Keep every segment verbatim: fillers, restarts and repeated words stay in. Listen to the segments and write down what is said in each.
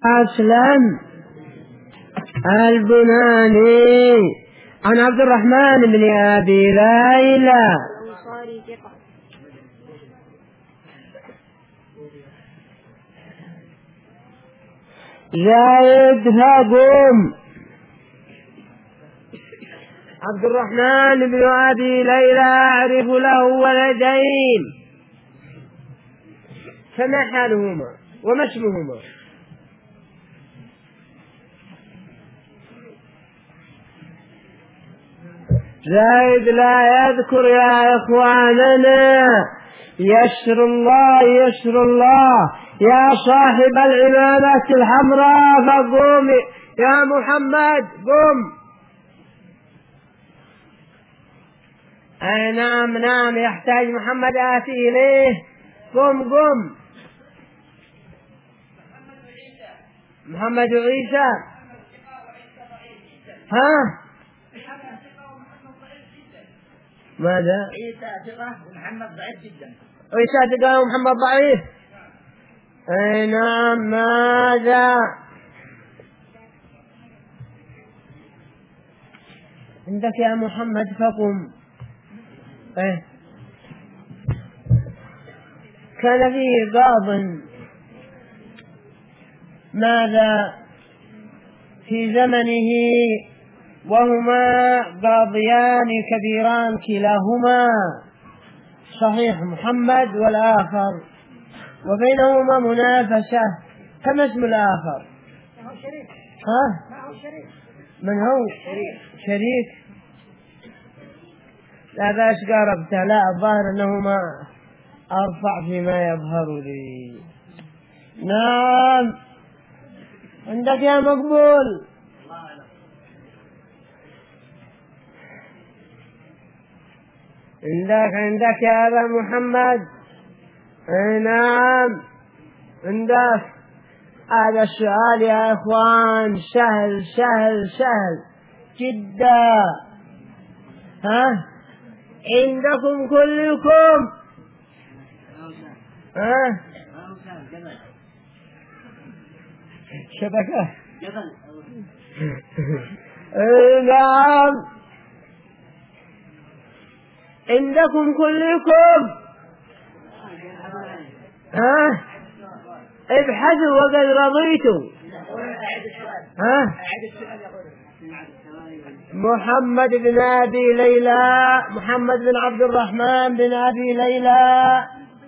أسلم البناني عن عبد الرحمن بن أبي ليلى زايد فقوم عبد الرحمن بن أبي ليلى أعرف له ولدين، فما حالهما وما اسمهما؟ زايد لا يذكر يا إخواننا. يسر الله يسر الله يا صاحب العمامة الحمراء، فقوم يا محمد قم. أي نعم نعم يحتاج محمد آتي إليه. قم قم محمد عيسى. ها ماذا؟ عيسى ثقة ومحمد ضعيف جدا. عيسى ثقة ومحمد ضعيف. أي نعم. ماذا عندك يا محمد؟ فقم. إيه؟ كان فيه قاض ماذا في زمنه، وهما قاضيان كبيران كلاهما صحيح محمد والآخر، وبينهما منافسة. كما اسم الآخر؟ ها؟ من هو؟ شريك. لا بأس قاربته. لا الظاهر أنهما أرفع فيما يظهر لي. نعم عندك يا مقبول. عندك عندك يا أبا محمد. اي نعم عندك. هذا السؤال يا إخوان سهل سهل سهل جدا. ها عندكم كلكم؟ ها شبكة. اي نعم عندكم كلكم. ها ابحثوا وقد رضيتوا. ها محمد بن أبي ليلى، محمد بن عبد الرحمن بن أبي ليلى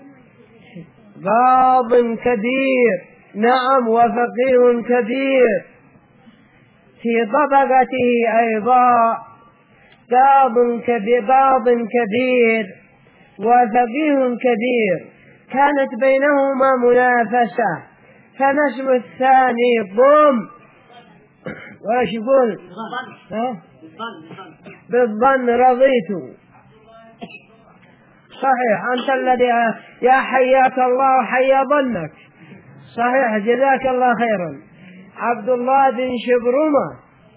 قاض كبير. نعم وفقيه كبير في طبقته أيضا. قاض كبير قاض كبير وفقيه كبير، كانت بينهما منافسة. فما اسم الثاني؟ ضم. وايش يقول؟ ها؟ بالظن رضيت. صحيح أنت الذي يا حياك الله حيا ظنك. صحيح جزاك الله خيرا. عبد الله بن شبرمة.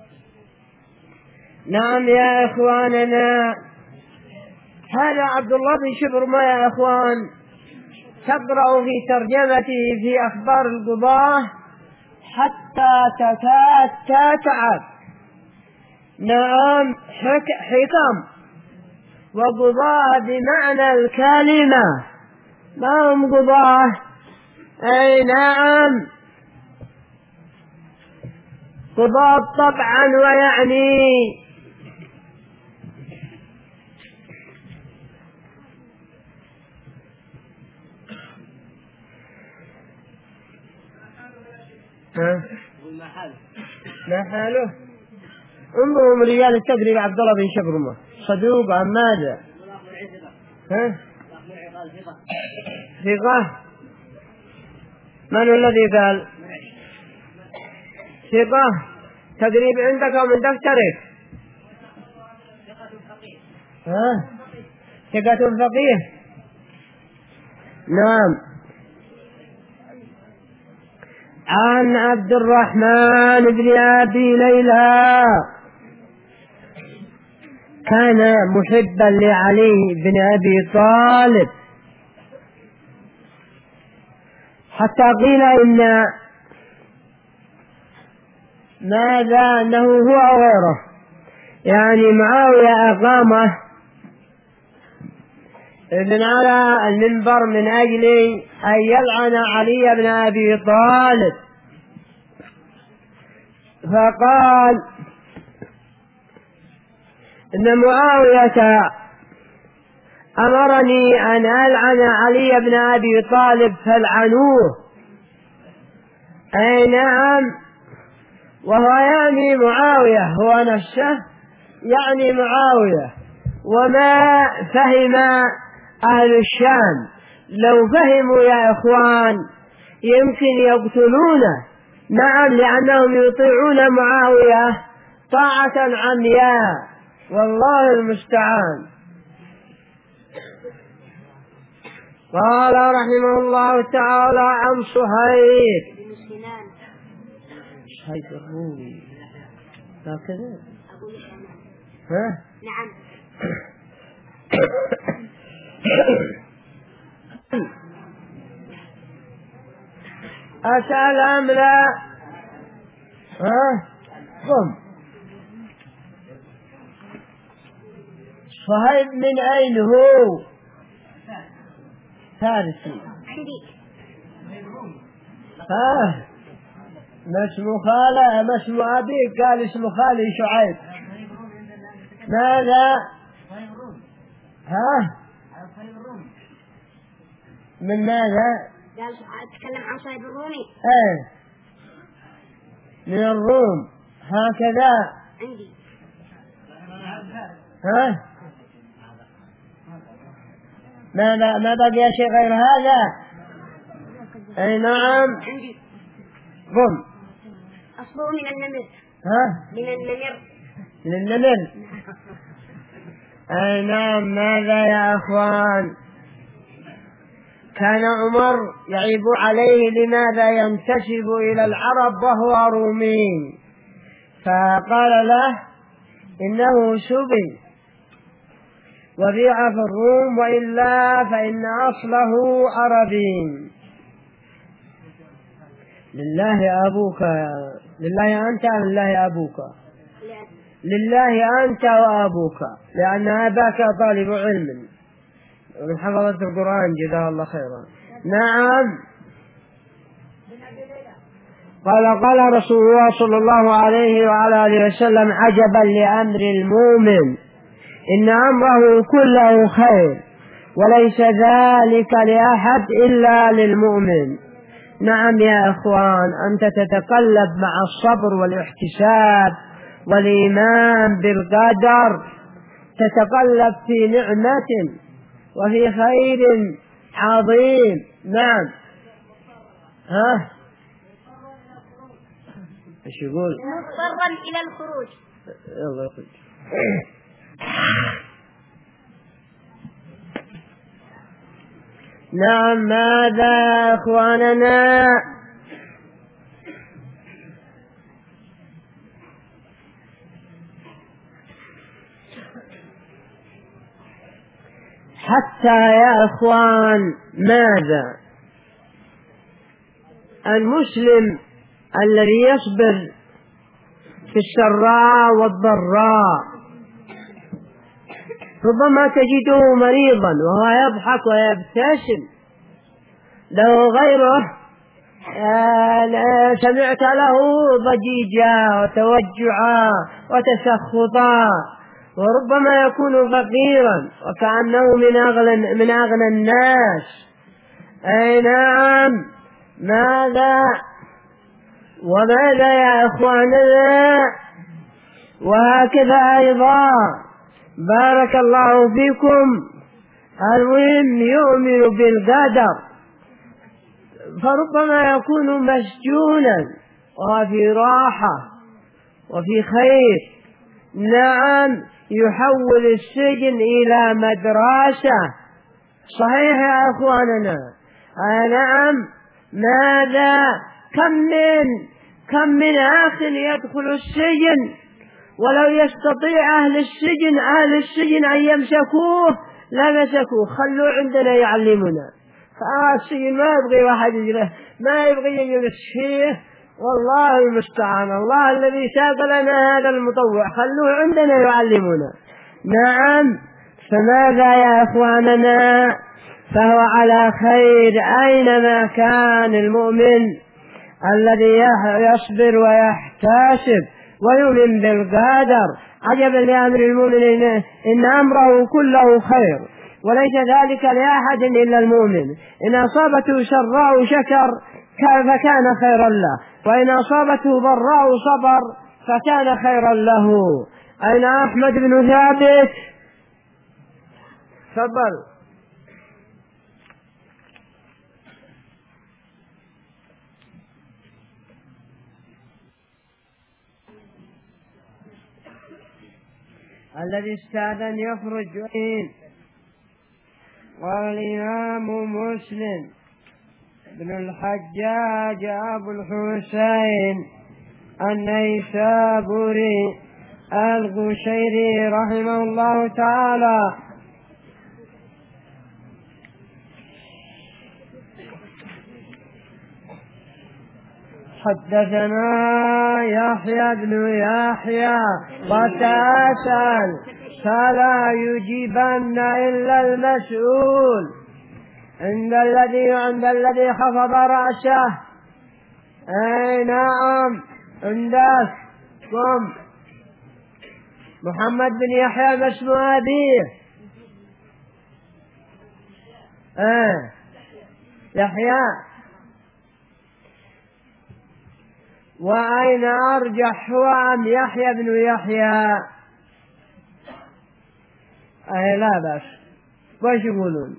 نعم يا إخواننا هذا عبد الله بن شبرمة يا إخوان. تقرأ في ترجمته في أخبار القضاة حتى تكاد تتعب. نعم حكم وقضاة بمعنى الكلمة، ما هم قضاة. أي نعم قضاة طبعا، ويعني ها ما حاله؟ انظروا من رجال التقريب عبد الله بن شبرمة صدوق عن ماذا؟ ها ثقة. من الذي قال ثقة؟ تقريب عندك ومن دفترك. ها ثقة فقيه. نعم عن عبد الرحمن بن أبي ليلى كان محبا لعلي بن أبي طالب، حتى قيل إن ماذا أنه هو غيره، يعني معاوية أقامه ابن على المنبر من أجل أن يلعن علي بن أبي طالب، فقال إن معاوية أمرني أن ألعن علي بن أبي طالب فالعنوه. أي نعم، وهو يعني معاوية هو نفسه، يعني معاوية. وما فهم أهل الشام، لو فهموا يا إخوان يمكن يقتلونه. نعم، لأنهم يطيعون معاوية طاعة عمياء، والله المستعان. قال رحمه الله تعالى عن صهيب صهيب الرومي هكذا. ها؟ نعم. أسأل أم لا؟ ها؟ قم. صهيب من أين هو؟ فارسي. ها؟ ما اسم خاله ما اسم أبيك؟ قال اسم خالي شعيب. ماذا؟ ها؟ من ماذا؟ قال أتكلم عن صهيب الرومي. ايه، من الروم هكذا. عندي. ها؟ ما ما بقي شيء غير هذا؟ اي نعم. عندي. قم. أصله من النمر. ها؟ من النمر. من النمر. اي نعم. ماذا يا اخوان؟ كان عمر يعيب عليه لماذا ينتسب إلى العرب وهو رومي، فقال له إنه سبي وبيع في الروم، وإلا فإن أصله عربي. لله أبوك، لله أنت لله أبوك، لله أنت وأبوك، لأن أباك طالب علم من حفظة القرآن جزاه الله خيرا. نعم. قال قال رسول الله صلى الله عليه وعلى آله وسلم: عجبا لأمر المؤمن، إن أمره كله خير، وليس ذلك لأحد إلا للمؤمن. نعم يا إخوان، أنت تتقلب مع الصبر والاحتساب والإيمان بالقدر، تتقلب في نعمة وفي خير عظيم. نعم. ها؟ ايش يقول؟ مضطرا إلى الخروج. يلا يخرج. نعم. ماذا يا اخواننا؟ حتى يا اخوان ماذا المسلم الذي يصبر في السراء والضراء ربما تجده مريضا وهو يضحك ويبتسم، لو غيره سمعت له ضجيجا وتوجعا وتسخطا، وربما يكون فقيرا وكأنه من أغنى من أغنى الناس. أي نعم. ماذا وماذا يا إخواننا؟ وهكذا أيضا بارك الله فيكم، المهم يؤمن بالقدر، فربما يكون مسجونا وفي راحة وفي خير. نعم. يحول السجن إلى مدرسة. صحيح يا أخواننا؟ آه نعم. ماذا كم من كم من أخ يدخل السجن ولو يستطيع أهل السجن أهل السجن أن يمسكوه لا مسكوه، خلوه عندنا يعلمنا. فالسجن ما يبغي واحد يجله، ما يبغي يجلس فيه والله المستعان. الله الذي ساق لنا هذا المطوع خلوه عندنا يعلمنا. نعم. فماذا يا إخواننا؟ فهو على خير أينما كان المؤمن الذي يصبر ويحتسب ويؤمن بالقدر. عجبا لأمر المؤمن إن أمره كله خير، وليس ذلك لأحد إلا المؤمن. إن أصابته سراء شكر فكان خيرا له، وإن أصابته ضراء صبر فكان خيرا له. أين أحمد بن ثابت؟ تفضل. الذي استأذن يخرج وين؟ والإمام مسلم بن الحجاج أبو الحسين النيسابوري القشيري رحمه الله تعالى حدثنا يحيى بن يحيى وتأسأل فلا يجيبن إلا المسؤول عند الذي عند الذي خفض رأسه. أي نعم عندكم محمد بن يحيى ما اسم أبيه؟ آه يحيى. وأين أرجح هو أم يحيى بن يحيى؟ أي لا بأس. وش يقولون؟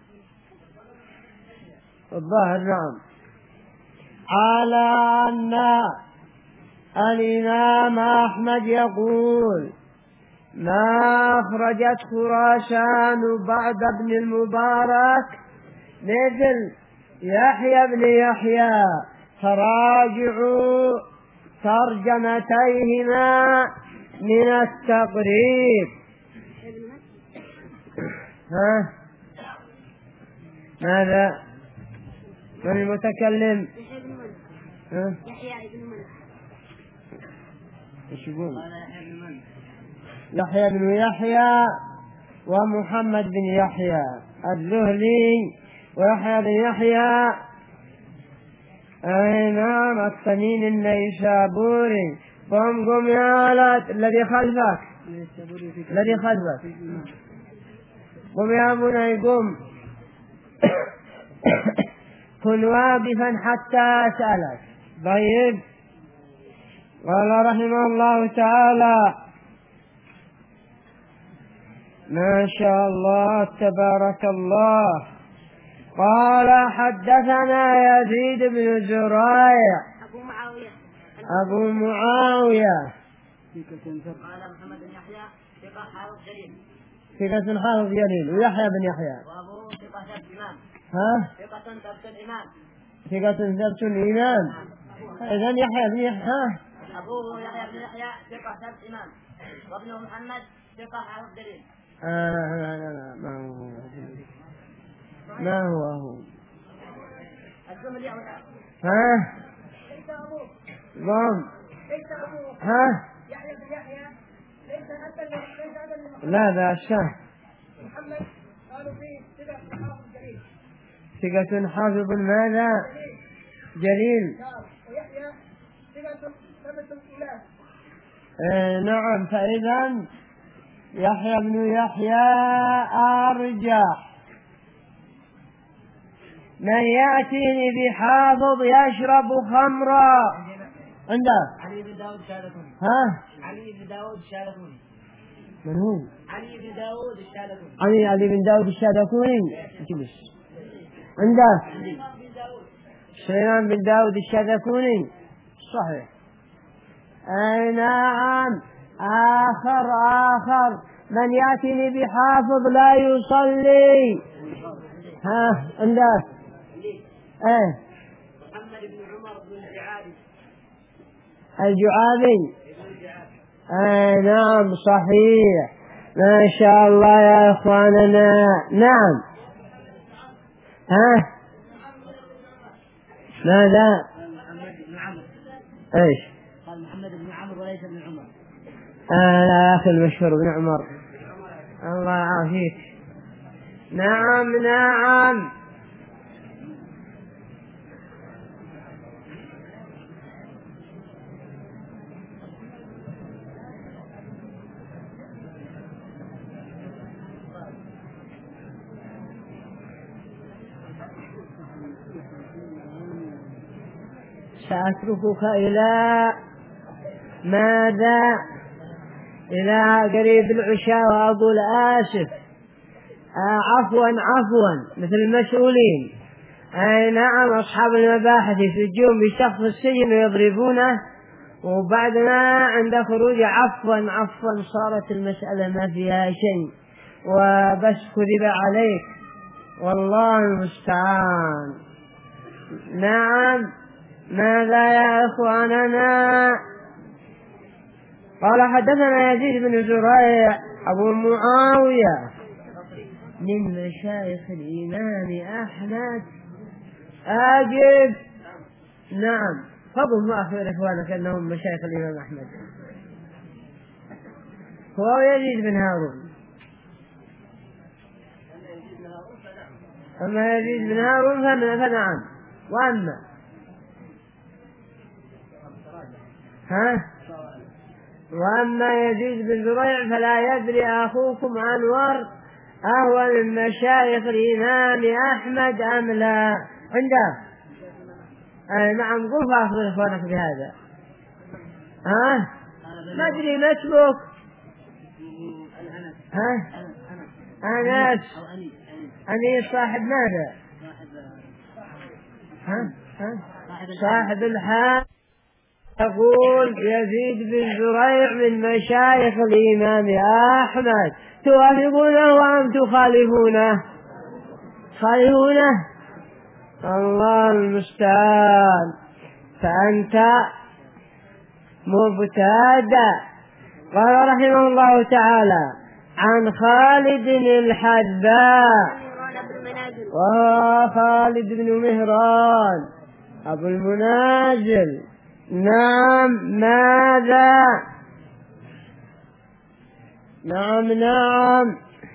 الظاهر نعم على أن الإمام أحمد يقول ما أخرجت خراسان بعد ابن المبارك مثل يحيى بن يحيى، فراجعوا ترجمتيهما من التقريب. ها ماذا؟ من المتكلم؟ ها؟ يحيى بن من؟ ايش يقول؟ يحيى بن يحيى ومحمد بن يحيى الذهلي ويحيى بن يحيى أي نعم التميمي النيسابوري. قم قم يا ولد الذي خلفك الذي خلفك قم يا بني قم. كن واقفا حتى أسألك. طيب. قال رحمه الله تعالى ما شاء الله تبارك الله. قال حدثنا يزيد بن زريع أبو معاوية أبو معاوية قال محمد بن يحيى ثقة حافظ جليل ثقة حافظ جليل. ويحيى بن يحيى وأبوه ثقة ثبت إمام. ها ثقة ثبت الإمام. ثقة ثبت الإمام. إذن يحيى بن يحيى أبوه يحيى بن يحيى ثقة ثبت إمام، وابنه محمد ثقة حافظ جليل. آه لا لا لا ما هو ما هو هو ها ضم ها لا ذا الشاه محمد قالوا فيه ثقة حافظ جليل. ثقة حافظ ماذا؟ جليل. ويحيى ثقة ثبت الإمام. آه نعم. فإذا يحيى بن يحيى أرجح. من يأتيني بحافظ يشرب خمرا عنده علي بن داود الشالكوني. ها علي بن داود الشالكوني. من هو؟ علي بن داود الشالكوني. علي علي بن داود الشالكوني. جلس عنده سليمان بن داود الشالكوني. صحيح. أي نعم. آخر آخر من يأتيني بحافظ لا يصلي. ها عنده ايه محمد بن عمر بن الجعابي. الجعابي. ايه نعم صحيح. ما شاء الله يا اخواننا. نعم. ها ماذا؟ ايش؟ قال محمد بن عمرو وليس بن عمر. آه لا أخي المشهور بن عمر. الله يعافيك. نعم نعم. سأتركك إلى ماذا؟ إلى قريب العشاء وأقول آسف. آه عفوا عفوا مثل المسؤولين. أي نعم أصحاب المباحث يسجون بشخص السجن ويضربونه، وبعدما عند خروج عفوا عفوا صارت المسألة ما فيها شيء وبس كذب عليك، والله المستعان. نعم ماذا يا إخواننا؟ قال حدثنا يزيد بن زريع أبو معاوية من مشايخ الإمام أحمد. أجب. نعم فضل ما أخبر إخوانك أنهم مشايخ الإمام أحمد. هو يزيد بن هارون. أما يزيد بن هارون فنعم. وأما ها وأما يزيد بن زريع فلا يدري أخوكم أنور أهو من مشايخ الإمام أحمد أم لا؟ عنده أي نعم. قل فأخبر إخوانك بهذا. ها ما أدري ما اسمك؟ ها أنس. أنيس صاحب ماذا؟ ها ها صاحب الحال. يقول يزيد بن زريع من مشايخ الإمام أحمد. توافقونه أم تخالفونه؟ تخالفونه. الله المستعان. فأنت مبتدع. قال رحمه الله تعالى عن خالد الحذاء وهو خالد بن مهران أبو المنازل. نعم ماذا؟ نعم نعم.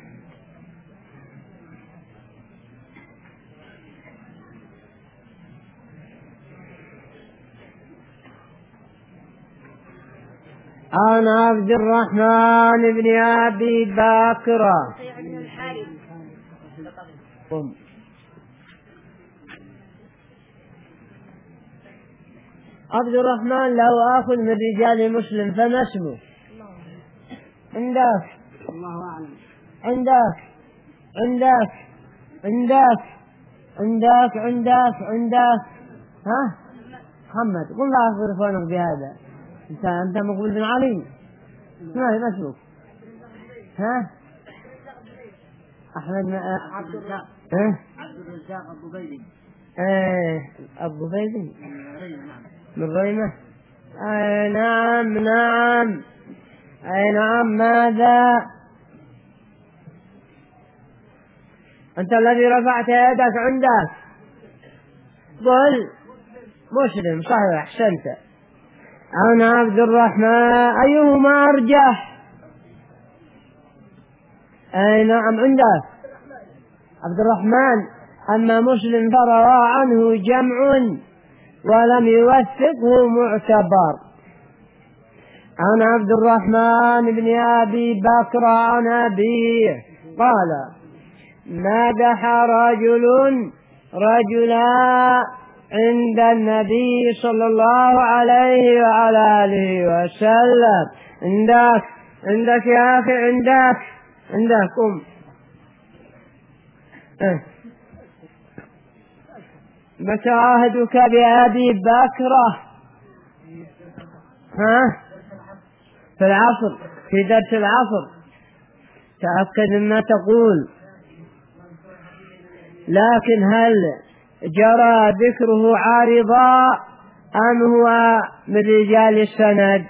عن عبد الرحمن بن أبي بكر. عبد الرحمن له أخ من رجال مسلم فما اسمه؟ عندك الله أعلم. عندك عندك عندك عندك عندك عندك ها محمد. قل لا أخبر إخوانك بهذا. أنت أنت مقبول بن علي. ما اسمك؟ ها أحمد ما عبد الرزاق. ها عبد الرزاق أبو بيدي. إيه أبو بيدي من ريمة. أي نعم نعم. أي نعم. ماذا؟ أنت الذي رفعت يدك عندك. قل مسلم صحيح أحسنت. أنا عبد الرحمن أيهما أرجح؟ أي نعم عندك عبد الرحمن. أما مسلم فروى عنه جمع ولم يوثقه معتبر. عن عبد الرحمن بن أبي بكر عن أبيه قال مدح رجل رجلا عند النبي صلى الله عليه وعلى آله وسلم. عندك عندك يا أخي عندك عندك قم. اه. متى عهدك بأبي بكر؟ ها في العصر في درس العصر. تأكد مما تقول. لكن هل جرى ذكره عارضا أم هو من رجال السند؟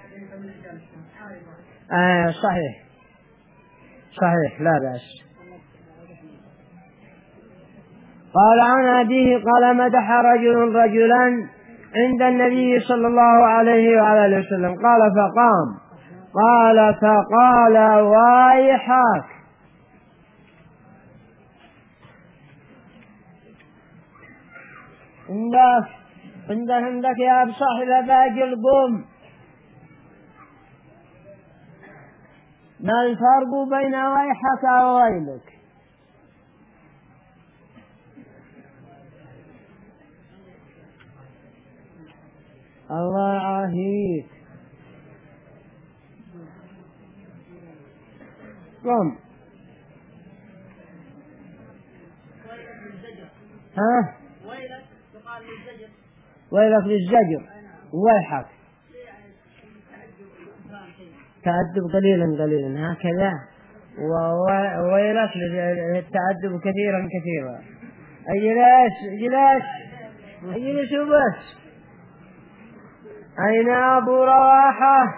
آه صحيح صحيح لا بأس. قال عن أبيه قال مدح رجل رجلا عند النبي صلى الله عليه وعلى آله وسلم. قال فقام، قال فقال ويحك. عندك عندك عندك يا صاحب باقي القوم، ما الفرق بين ويحك وويلك؟ الله يعافيك. قم. ها؟ ويلك يقال للزجر. ويلك للزجر، ويحك تأدب قليلا قليلا هكذا، وويلك للتأدب كثيرا كثيرا. اجلس اجلس اجلس وبس. أين أبو رواحة؟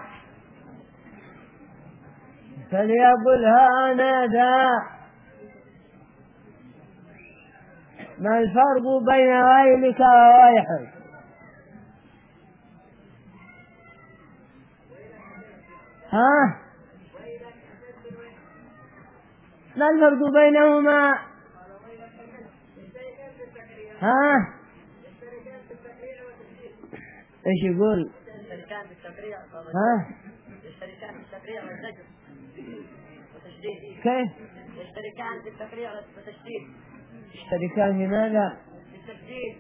فليقلها أنا ذا. ما الفرق بين ويلك وويحك؟ ها؟ ما الفرق بينهما؟ ها؟ ايش يقول؟ يشتركان في التفريع. ها؟ يشتركان في التفريع والزجر والتشديد. كيف؟ يشتركان في التفريع والتشديد. يشتركان في ماذا؟ في التشديد.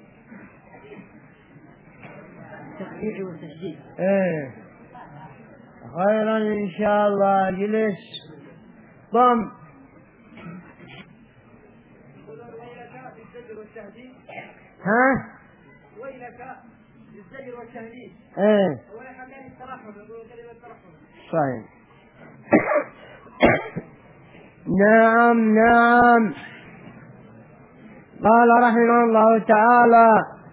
التفريع والتشديد. ايه خيرا ان شاء الله. اجلس. قم. ها؟ ويلك للزجر والتهديد. ايه ويحك للترحم، يقول كلمة الترحم. صحيح. نعم نعم. قال رحمه الله تعالى،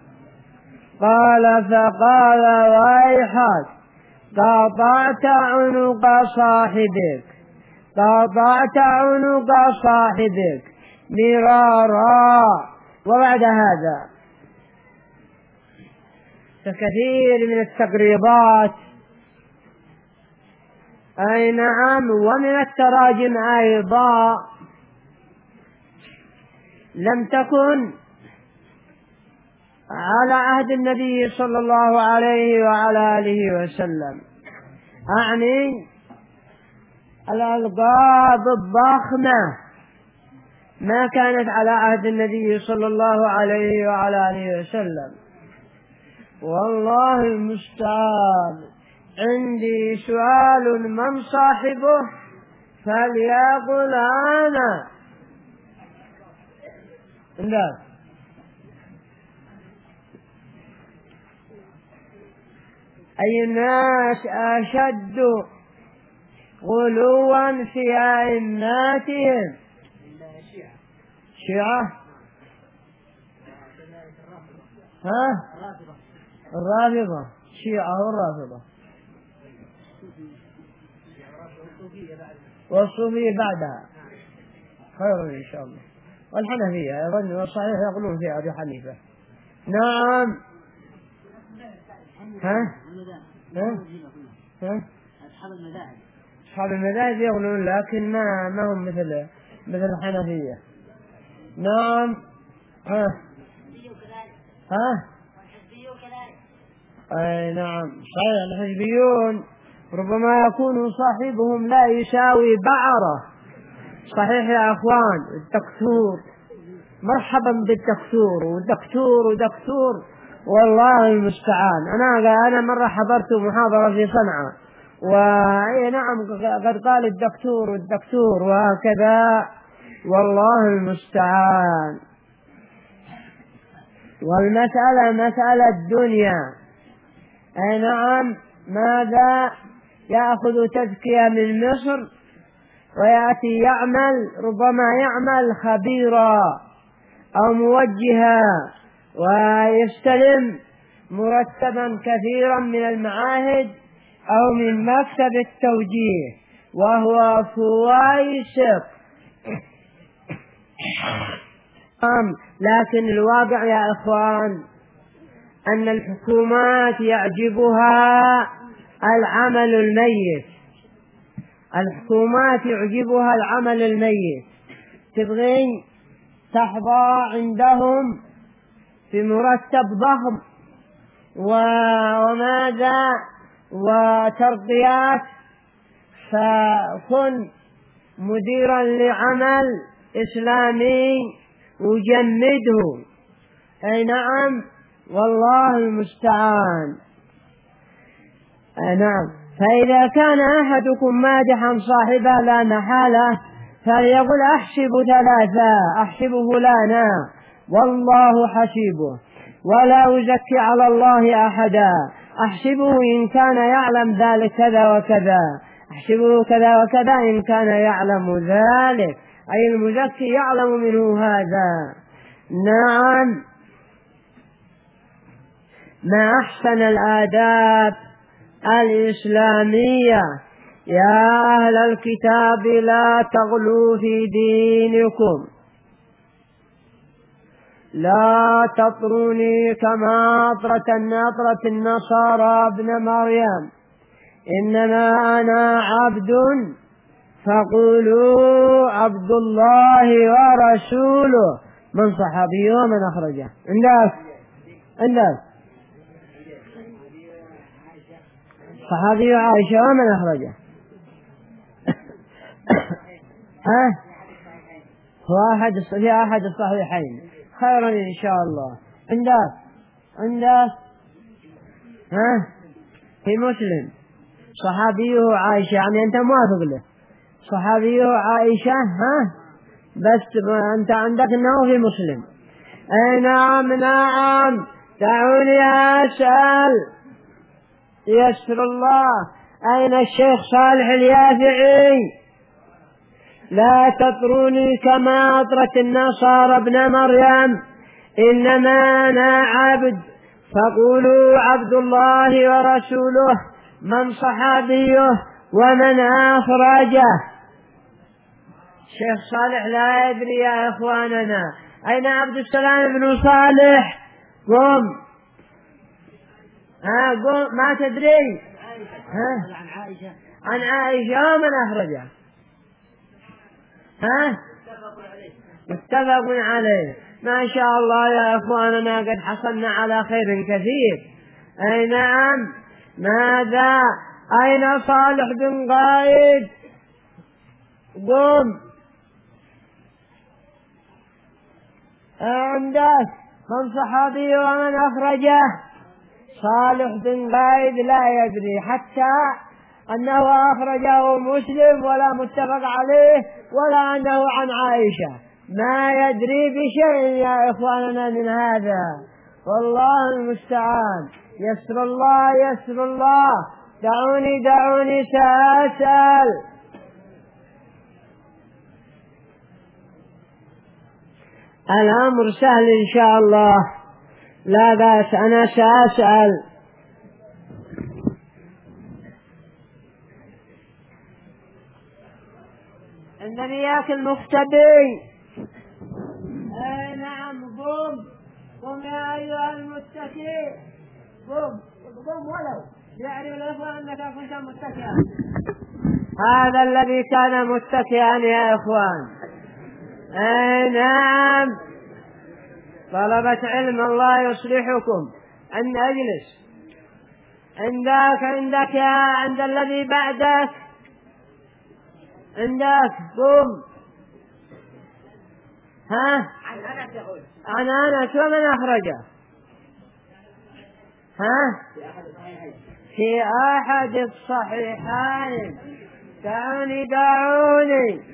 قال فقال ويحك قطعت عنق صاحبك، قطعت عنق صاحبك مرارا. وبعد هذا فكثير من التقريبات، أي نعم، ومن التراجم أيضا لم تكن على عهد النبي صلى الله عليه وعلى آله وسلم، أعني الألقاب الضخمة ما كانت على عهد النبي صلى الله عليه وعلى آله وسلم. والله المستعان. عندي سؤال، من صاحبه؟ فليقل أنا. لا. أي الناس أشد غلوا في أئماتهم؟ شيعة. ها؟ الرافضة. شيعة والرافضة والصوفية بعدها. خير إن شاء الله. والحنفية أيضا والصحيح يقولون في أبي حنيفة. نعم. ها؟ ها؟ ها؟ أصحاب المذاهب. أصحاب المذاهب يقولون، لكن ما ما هم مثل مثل الحنفية. نعم. ها؟ ها؟ أي نعم صحيح. الحزبيون ربما يكون صاحبهم لا يساوي بعرة. صحيح يا أخوان. الدكتور، مرحبا بالدكتور ودكتور ودكتور، والله المستعان. أنا أنا مرة حضرت محاضرة في صنعاء، وأي نعم قد قال الدكتور والدكتور وهكذا، والله المستعان. والمسألة مسألة الدنيا. أي نعم. ماذا يأخذ تزكية من مصر ويأتي يعمل، ربما يعمل خبيرا أو موجها، ويستلم مرتبا كثيرا من المعاهد أو من مكتب التوجيه، وهو فوايسق. لكن الواقع يا إخوان أن الحكومات يعجبها العمل الميت، الحكومات يعجبها العمل الميت، تبغين تحظى عندهم في مرتب ضخم وماذا وترقيات، فكن مديرا لعمل إسلامي وجمده. أي نعم، والله المستعان. أي نعم. فإذا كان أحدكم مادحا صاحبه لا محالة فليقل أحسب ثلاثة، أحسب فلانا والله حسيبه، ولا أزكي على الله أحدا، أحسبه إن كان يعلم ذلك كذا وكذا، أحسبه كذا وكذا إن كان يعلم ذلك، أي المزكي يعلم منه هذا. نعم. ما أحسن الآداب الإسلامية. يا أهل الكتاب لا تغلوا في دينكم، لا تطروني كما أطرت النطرة النصارى ابن مريم، إنما أنا عبد فقولوا عبد الله ورسوله. من صحابيه ومن أخرجه؟ عندك عندك صحابي عائشة ومن أخرجه؟ ها هو أحد في أحد الصحيحين. خيرا إن شاء الله. عندك عندك ها في مسلم صحابيه عائشة، يعني أنت موافق له صحابيه عائشة، ها بس أنت عندك أنه في مسلم. أي نعم نعم. دعوني أسأل يسر الله، أين الشيخ صالح اليافعي؟ لا تطروني كما أطرت النصارى ابن مريم، إنما أنا عبد فقولوا عبد الله ورسوله. من صحابيه ومن أخرجه؟ الشيخ صالح لا يدري يا إخواننا. أين عبد السلام بن صالح؟ قم ها قم، ما تدري؟ ها عن عائشة عن عائشة ومن أخرجه؟ ها متفق عليه. ما شاء الله يا إخواننا، قد حصلنا على خير كثير. أي نعم. ماذا؟ أين صالح بن قايد؟ قم عندك. من صحابي ومن أخرجه؟ صالح بن قايد لا يدري حتى أنه أخرجه مسلم ولا متفق عليه ولا أنه عن عائشة، ما يدري بشيء يا إخواننا من هذا. والله المستعان. يسر الله يسر الله. دعوني دعوني سأسأل. الأمر سهل إن شاء الله، لا بأس. أنا سأسأل. عندني ياكل مختبي. اي نعم. قم قم يا أيها المتكئ. قم قم ولو يعرف الإخوة أنك كنت متكئا. هذا الذي كان متكئا يا إخوان. اي نعم. طلبة علم الله يصلحكم. أن أجلس عندك عندك يا عند الذي بعدك عندك. قم. ها عن أنس يقول عن أنس ومن أخرجه؟ ها في أحد الصحيحين. دعوني دعوني.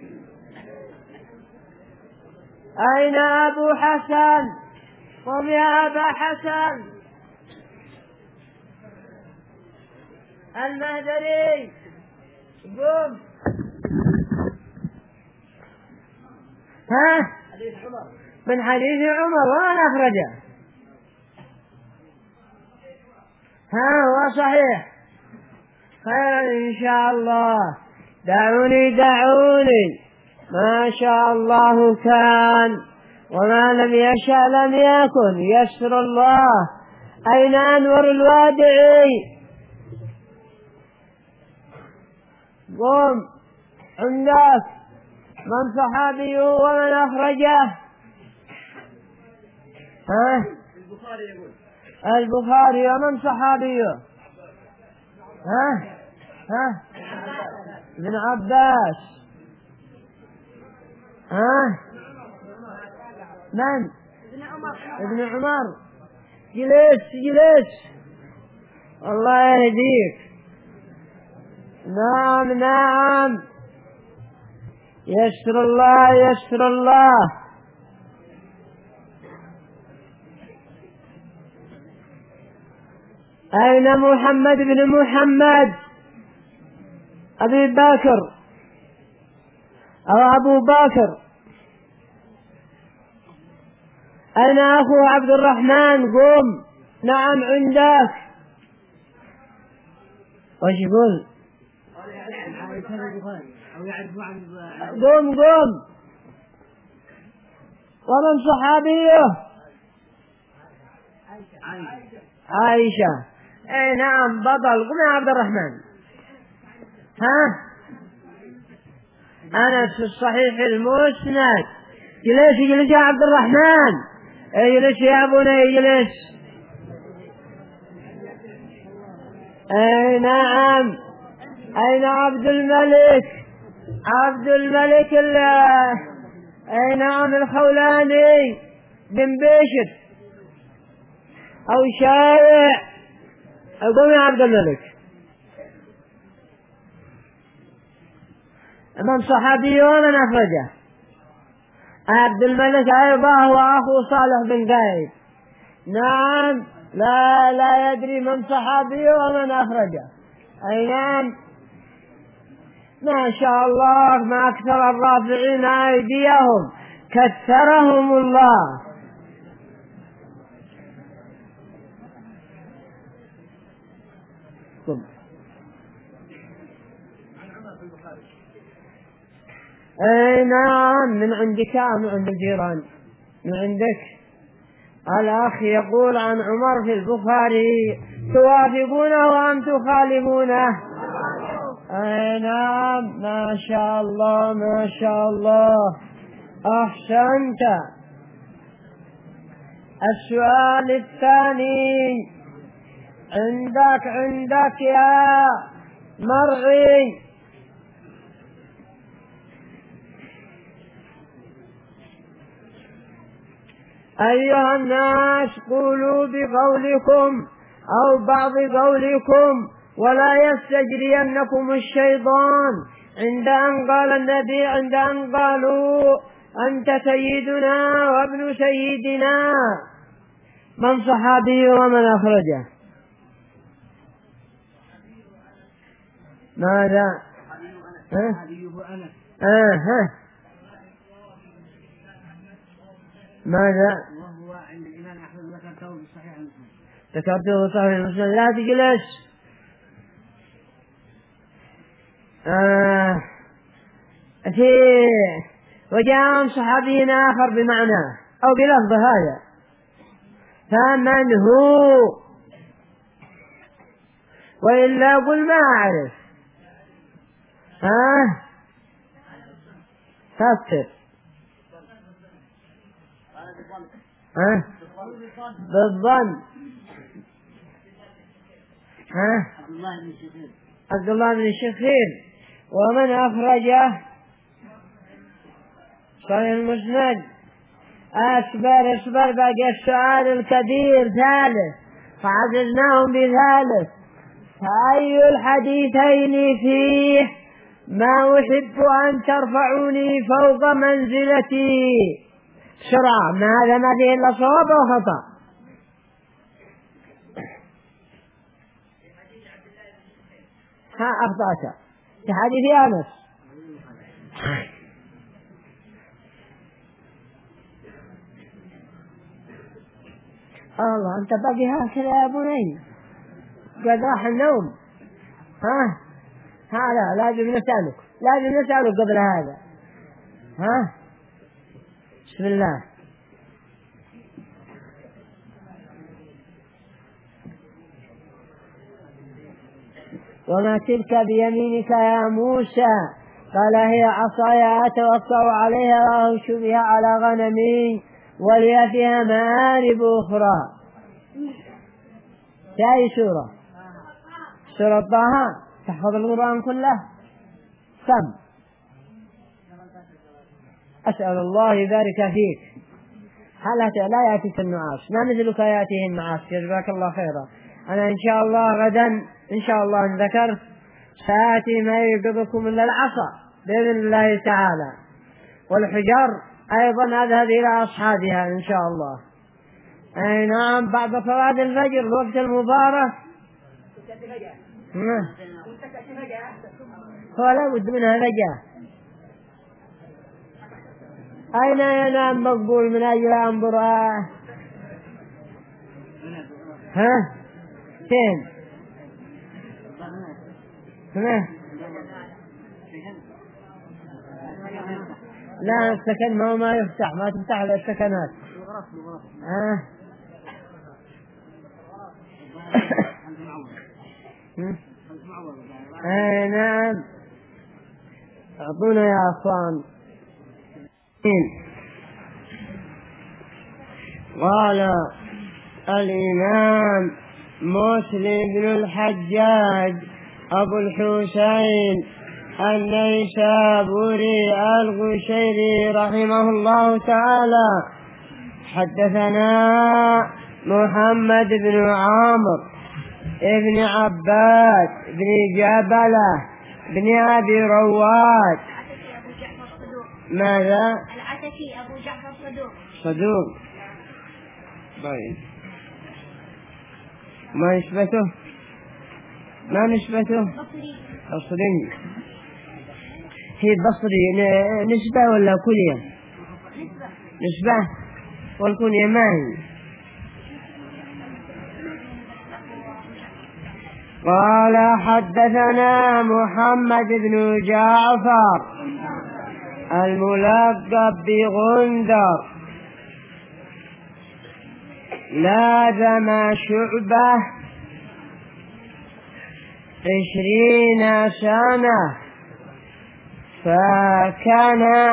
أين أبو حسن؟ قم يا أبا حسن المهدري. قم. ها من حديث عمر ومن أخرجه؟ ها هو صحيح. خيرا إن شاء الله. دعوني دعوني. ما شاء الله كان وما لم يشأ لم يكن. يسر الله. أين أنور الوادعي؟ قم عندك من صحابي ومن أخرجه؟ ها؟ البخاري ومن صحابي؟ ها؟ ها؟ ابن عباس. ها؟ من؟ ابن عمر. جلس جلس الله يهديك. نعم نعم يسر الله يسر الله. أين محمد بن محمد أبي بكر أو أبو بكر؟ أين أخو عبد الرحمن؟ قم. نعم عندك. وش يقول؟ قم قم. ومن صحابيه؟ عائشة. اي نعم بطل. قم يا عبد الرحمن. ها؟ أنس في الصحيح المسند. جلس جلس يا عبد الرحمن. اجلس يا ابونا اجلس. اي نعم. اين عبد الملك؟ عبد الملك الله. اي نعم الخولاني بن بشر او شارع. قم يا عبد الملك. من صحابي ومن أخرجه؟ عبد الملك أيضا هو أخو صالح بن قايد. نعم لا لا يدري من صحابي ومن أخرجه. أي نعم. ما شاء الله ما أكثر الرافعين أيديهم كثرهم الله. اي نعم من عندك من عند الجيران من عندك. الأخ يقول عن عمر في البخاري توافقونه أم تخالفونه؟ اي نعم ما شاء الله ما شاء الله أحسنت. السؤال الثاني عندك عندك يا مرعي. أيها الناس قولوا بقولكم أو بعض قولكم ولا يستجرينكم الشيطان عند أن قال النبي عند أن قالوا أنت سيدنا وابن سيدنا. من صحابي ومن أخرجه؟ ماذا؟ ها؟ آه ها؟ ماذا؟ وهو عند الإمام أحمد ذكرته في صحيح مسلم. ذكرته في صحيح مسلم. لا تجلس. آه. في وجاء صحابي آخر بمعناه أو بلفظ هذا. فمن هو؟ وإلا قل ما أعرف. ها؟ فكر. ها؟ بالظن. ها؟ عبد الله بن الشخير. ومن أخرجه؟ صحيح المسند. أصبر أصبر بقى السؤال الكبير ثالث فعززناهم بثالث. فأي الحديثين فيه ما أحب أن ترفعوني فوق منزلتي؟ بسرعة. ما هذا ما فيه إلا صواب وخطأ. ها أخطأت في حديث أنس. الله أنت باقي هكذا يا بني قد راح النوم. ها هذا لازم نسألك لازم نسألك قبل هذا. ها بسم الله. وما تلك بيمينك يا موسى؟ قال هي عصاي أتوكأ عليها وأهش بها على غنمي ولي فيها مآرب أخرى. في أي سورة؟ سورة طه. تحفظ القرآن كله؟ كم؟ أسأل الله يبارك فيك. هل لا يأتيك النعاس؟ ما مثلك يأتيه النعاس. جزاك الله خيرا. أنا إن شاء الله غدا إن شاء الله إن ذكرت سآتي ما يوقظكم إلا العصا بإذن الله تعالى، والحجر أيضا أذهب إلى أصحابها إن شاء الله. أي نعم، بعد صلاة الفجر الوقت المبارك هو لا بد منها فجأة. أين ينام مقبول من أجل أنظر؟ ها فين؟ هنا لا السكن ما ما يفتح، ما تفتح للسكنات. ها اي نعم، اعطونا يا اخوان. قال الامام مسلم بن الحجاج ابو الحسين النيسابوري القشيري رحمه الله تعالى حدثنا محمد بن عامر ابن عباد بن جبلة بن أبي رواد. ماذا؟ العتكي أبو جعفر صدوق. صدوق. طيب ما نسبته؟ ما نسبته؟ بصري. بصري. هي بصري نسبة ولا كلية؟ نسبة. نسبة والكلية ما هي؟ قال حدثنا محمد بن جعفر الملقب بغندر لازم شعبة عشرين سنة، فكان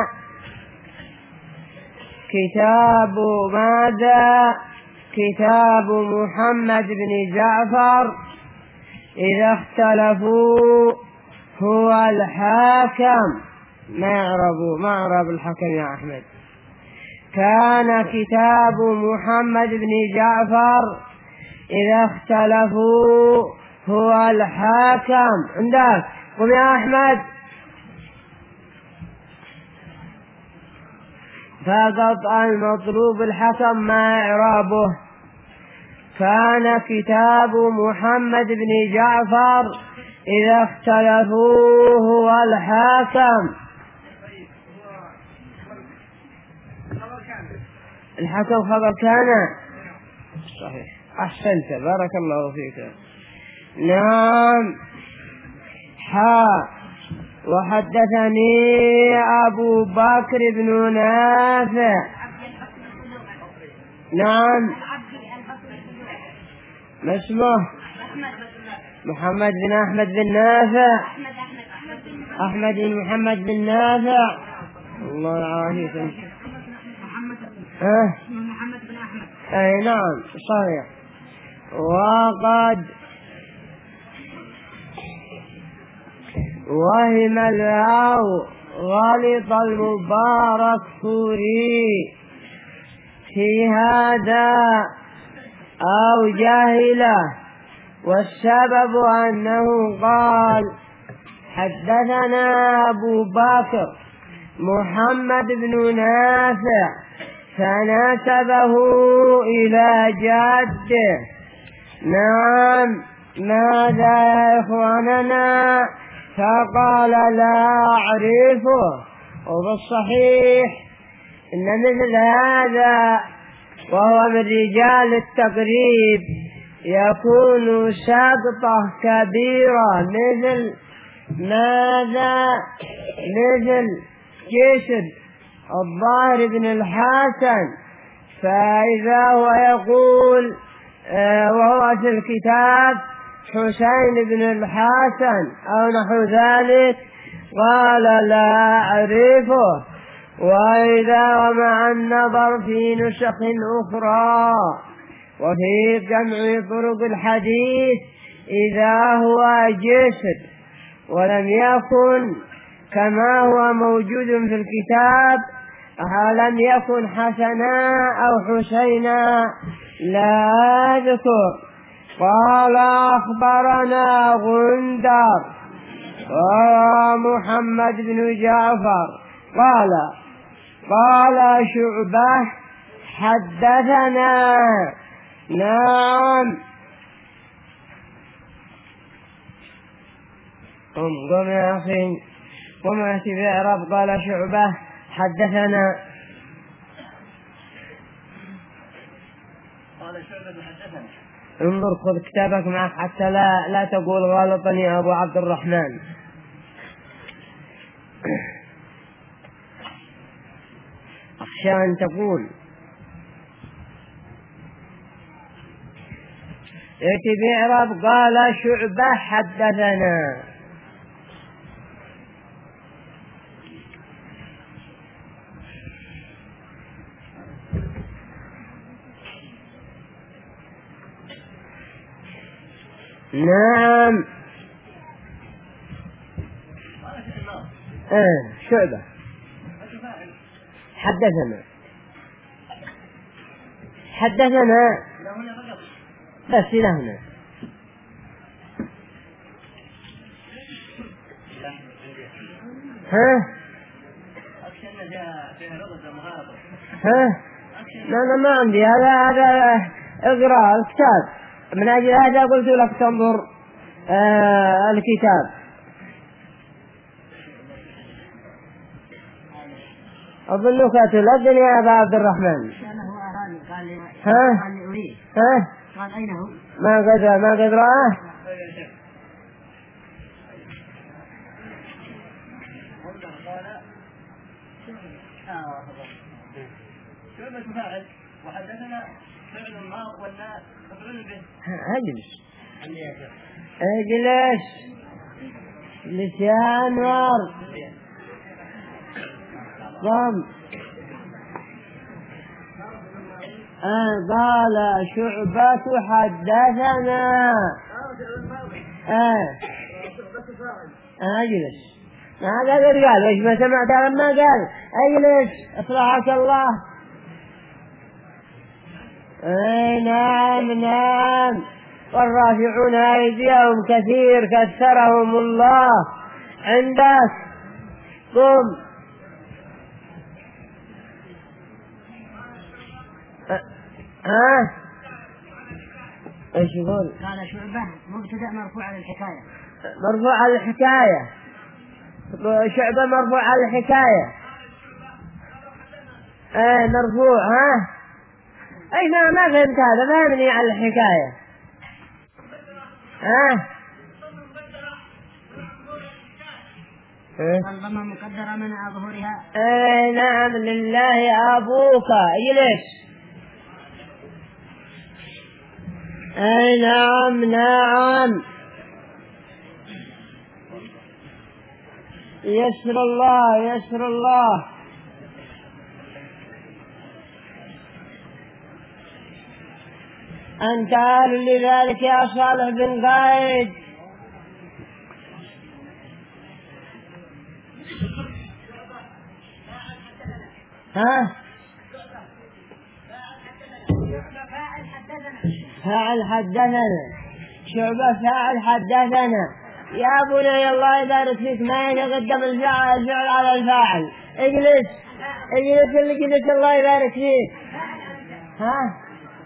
كتاب ماذا؟ كتاب محمد بن جعفر إذا اختلفوا هو الحاكم. ما يعربوا ما يعرب الحكم يا أحمد. كان كتاب محمد بن جعفر إذا اختلفوا هو الحاكم. عندك قم يا أحمد. فقط المطلوب الحكم ما إعرابه. كان كتاب محمد بن جعفر إذا اختلفوا هو الحاكم. الحكم خبر كان صحيح. أحسنت بارك الله فيك. نعم. حا وحدثني أبو بكر بن نافع. نعم. ما اسمه؟ محمد بن أحمد بن نافع. أحمد بن محمد بن نافع. الله يعافيك. ها؟ أي نعم صحيح. وقد وهم الواو غلط المبارك فوري في هذا أو جاهله، والسبب أنه قال حدثنا أبو بكر محمد بن نافع فنسبه إلى جده. نعم. ماذا يا إخواننا؟ فقال لا أعرفه. وبالصحيح إن مثل هذا وهو من رجال التقريب يكون سقطة كبيرة، مثل ماذا؟ مثل جسر الظاهر بن الحسن. فإذا هو يقول آه وهو في الكتاب حسين بن الحسن أو نحو ذلك؟ قال لا أعرفه. وإذا ومع النظر في نسخ أخرى وفي جمع طرق الحديث إذا هو جسر ولم يكن كما هو موجود في الكتاب لم يكن حسنا أو حسينا لا أذكر. قال أخبرنا غندر ومحمد بن جعفر قال قال شعبة حدثنا. نعم. قم قم يا أخي قم أتي بعرب. قال شعبة حدثنا. قال شعبة حدثنا. انظر خذ كتابك معك حتى لا لا تقول غلطني يا أبو عبد الرحمن. أخشى أن تقول ائت بعرب. قال شعبة حدثنا. نعم. آه شعبة حدثنا حدثنا بس إلى هنا. ها ها لا لا ما عندي هذا هذا اقرأ الكتاب. من أجل هذا قلت لك تنظر آه الكتاب. أظنك تلقني يا أبا عبد الرحمن. ها ها قال أين هو؟ ما قد ما قد رآه. شعبة فاعل وحدثنا فعل النار والناس مفعول به. اجلس اجلس اجلس يا أنور. قم. آه قال شعبة حدثنا. آه اجلس. هذا غير قال ايش ما سمعت لما قال اجلس اصلحك الله. اي نعم نعم. والرافعون ايديهم كثير كثرهم الله. عندك قم. ها ايش يقول؟ قال شعبة مبتدأ مرفوع على الحكاية. مرفوع على الحكاية. شعبة مرفوع على الحكاية. ايه مرفوع. ها اي ما ما فهمت هذا. ما مبني على الحكاية. ها الضمة مقدرة منع ظهورها. ايه نعم. لله أبوك. اجلس. اي نعم نعم. يسر الله يسر الله. أنت أهل لذلك يا صالح بن قايد. ها فاعل حدثنا. شعبة فاعل حدثنا. يا بني الله يبارك فيك ما يتقدم الفعل الفعل على الفاعل. اجلس اجلس اجلس الله يبارك فيك. ها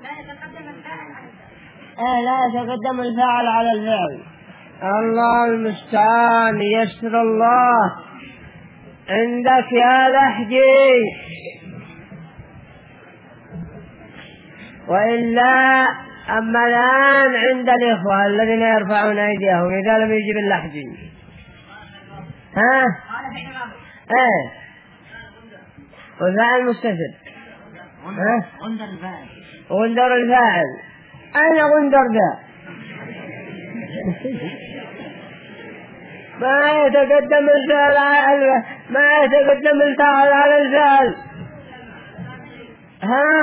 اه لا يتقدم الفاعل على الفعل. الله المستعان. يسر الله. عندك يا لحجي. وإلا أما الآن عند الإخوة الذين يرفعون أيديهم إذا لم يجب اللحجي. ها ايه والفاعل مستتر. ها غندر الفاعل. غندر الفاعل. أين غندر ذا؟ ما يتقدم الفعل على ما يتقدم الفاعل على الفعل. ها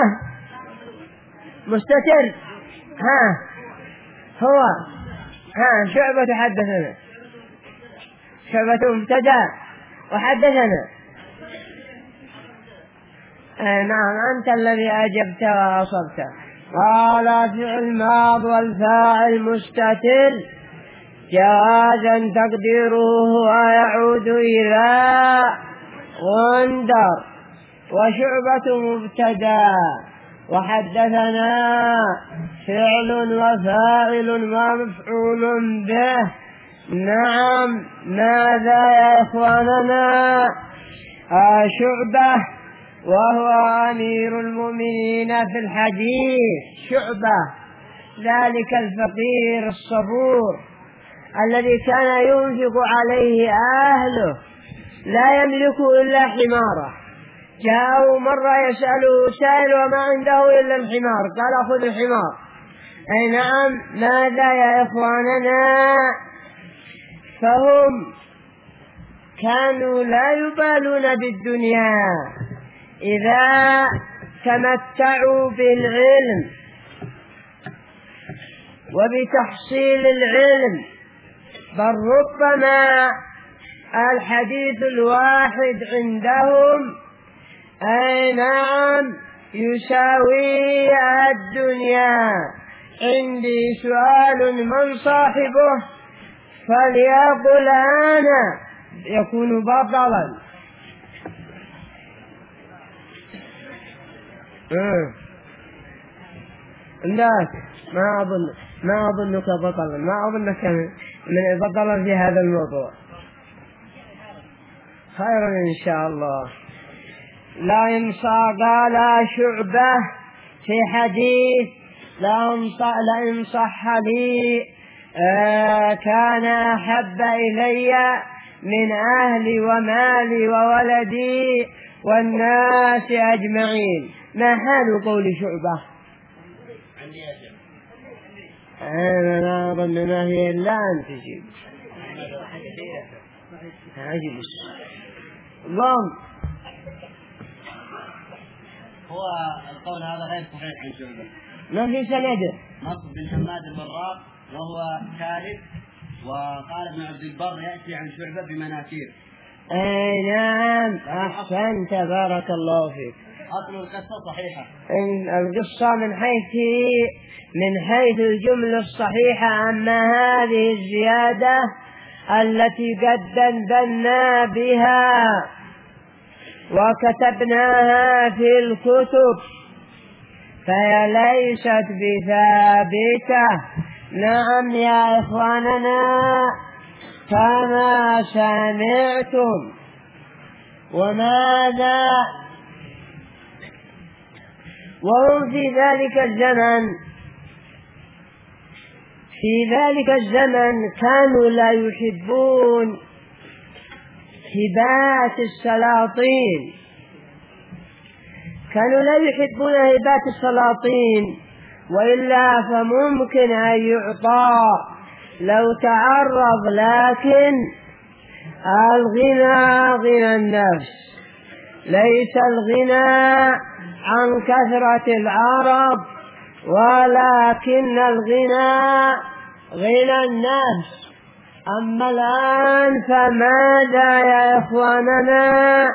مستتر. ها هو ها شعبة حدثنا، شعبة مبتدأ وحدثنا. آه نعم أنت الذي أجبت وأصبت. قال فعل ماض والفاعل مستتر جوازا تقديره يعود إلى غندر، وشعبة مبتدأ وحدثنا فعل وفاعل ومفعول به. نعم ماذا يا إخواننا؟ آه شعبة وهو أمير المؤمنين في الحديث، شعبة ذلك الفقير الصبور الذي كان ينفق عليه أهله لا يملك إلا حماره. جاءوا مرة يسأله سائل وما عنده إلا الحمار، قال خذ الحمار. أي نعم ماذا يا إخواننا؟ فهم كانوا لا يبالون بالدنيا إذا تمتعوا بالعلم وبتحصيل العلم، بل ربما الحديث الواحد عندهم أي نعم يساوي الدنيا. عندي سؤال من صاحبه فليقل أنا، يكون بطلا. لا ما أظن ما أظنك بطلا، ما أظنك من بطلا في هذا الموضوع. خيرا إن شاء الله. لا ينصى قال شعبة في حديث لا إن صح لي آه كان أحب إلي من أهلي ومالي وولدي والناس أجمعين. ما حال قول شعبة؟ أنا لا أظن ما هي إلا أن تجيب. عجب اللهم. هو القول هذا غير صحيح عن شعبة، ما في سند. نصر بن حماد البراق وهو كاذب، وقال ابن عبد البر يأتي عن شعبة بمناكير. أي نعم أحسنت بارك الله فيك. أصل القصة صحيحة، القصة من حيث من حيث الجملة الصحيحة، أما هذه الزيادة التي قد دندنا بها وكتبناها في الكتب فهي ليست بثابتة. نعم يا إخواننا كما سمعتم. وماذا وهم في ذلك الزمن في ذلك الزمن كانوا لا يحبون هبات السلاطين، كانوا لا يحبون هبات السلاطين، وإلا فممكن أن يعطى لو تعرض. لكن الغنى غنى النفس، ليس الغنى عن كثرة العرب، ولكن الغنى غنى النفس. أما الآن فماذا يا إخواننا؟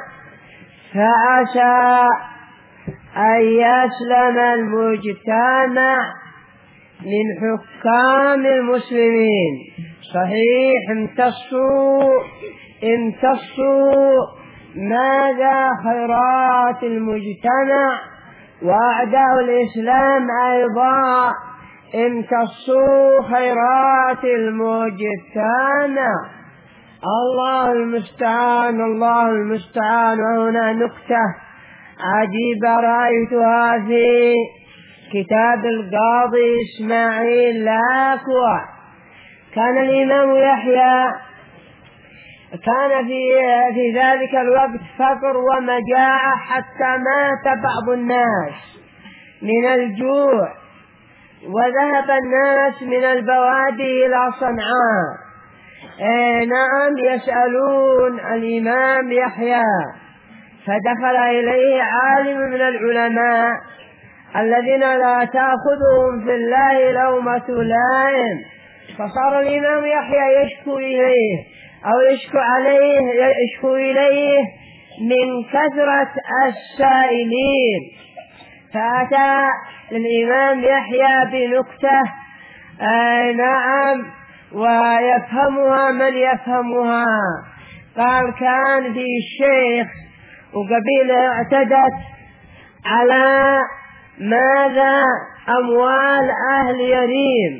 فعسى أن يسلم المجتمع من حكام المسلمين. صحيح امتصوا امتصوا ماذا خيرات المجتمع، وأعداء الإسلام أيضا امتصوا خيرات المجتمع. الله المستعان الله المستعان. وهنا نكتة عجيبة رأيتها في كتاب القاضي إسماعيل لاكوع. كان الإمام يحيى كان في في ذلك الوقت فقر ومجاعة حتى مات بعض الناس من الجوع، وذهب الناس من البوادي إلى صنعاء آه نعم يسألون الإمام يحيى، فدخل إليه عالم من العلماء الذين لا تأخذهم في الله لومة لائم، فصار الإمام يحيى يشكو إليه أو يشكو عليه يشكو إليه من كثرة السائلين، فأتى الإمام يحيى بنكتة آه نعم ويفهمها من يفهمها. قال كان في الشيخ وقبيلة اعتدت على ماذا أموال أهل يريم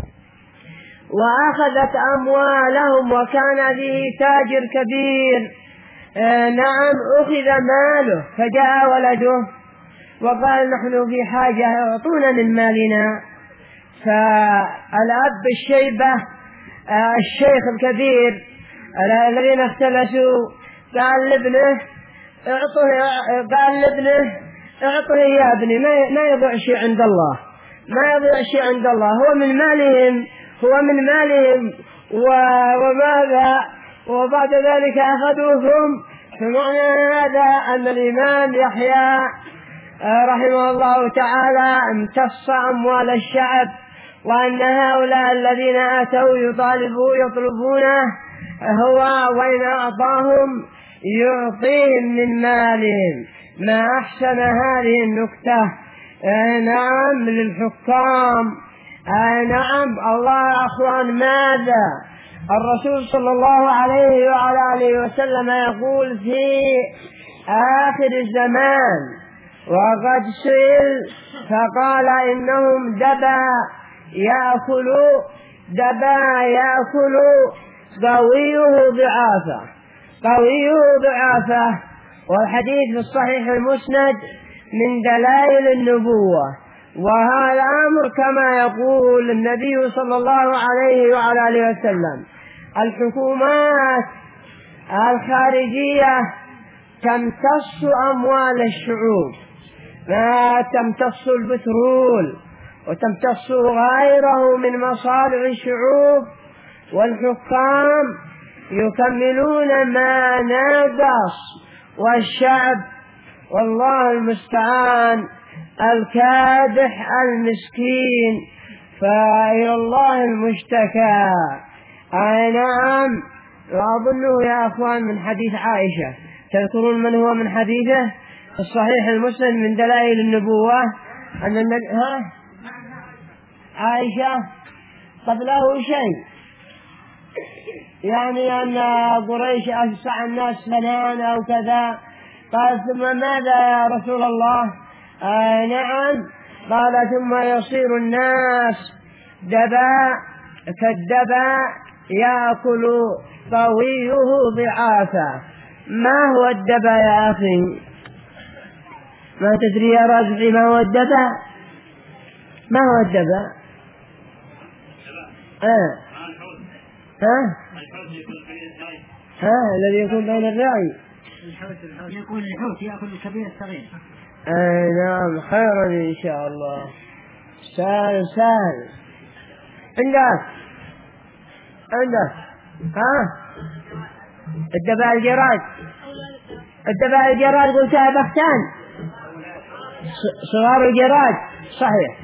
وأخذت أموالهم، وكان فيه تاجر كبير آه نعم أخذ ماله، فجاء ولده وقال نحن في حاجة اعطونا من مالنا. فالأب الشيبة آه الشيخ الكبير الذين اختلسوا قال لابنه اعطه قال لابنه اعطه يا ابني، ما يضيع شيء عند الله، ما يضيع شيء عند الله، هو من مالهم هو من مالهم وماذا وبعد ذلك أخذوهم. فمعنى هذا أن الإمام يحيى رحمه الله تعالى امتص أموال الشعب، وأن هؤلاء الذين أتوا يطالبوا يطلبونه هو وإن أعطاهم يعطيهم من مالهم. ما أحسن هذه النكتة آه نعم للحكام. آه نعم الله أخوان، ماذا الرسول صلى الله عليه وعلى آله وسلم يقول في آخر الزمان وقد سئل فقال إنهم دبا يأكلوا دبا يأكلوا قويه ضعافه قويه ضعافه والحديث في الصحيح المسند من دلائل النبوة. وهذا أمر كما يقول النبي صلى الله عليه وعلى آله وسلم الحكومات الخارجية تمتص أموال الشعوب، ما تمتص البترول وتمتص غيره من مصالح الشعوب، والحكام يكملون ما نقص، والشعب والله المستعان الكادح المسكين فإلى الله المشتكى. أي نعم. وأظنه يا أخوان من حديث عائشة، تذكرون من هو من حديثه في الصحيح المسلم من دلائل النبوة أن النبي ها عائشة قبله شيء، يعني أن قريش أسع الناس فنان أو كذا. قال ثم ماذا يا رسول الله؟ آه نعم. قال ثم يصير الناس دباء كالدباء يأكل قويه ضعافا. ما هو الدباء يا أخي؟ ما تدري يا رجل ما هو الدباء؟ ما هو الدباء؟ آه. ها؟ ها الذي يكون بين الرعي يقول الحوت يأكل الكبير الصغير. آه نعم. خيرا إن شاء الله. سهل سهل. عندك عندك ها الدباء الجراد الدباء الجراد قلتها بختان صغار الجراد صحيح.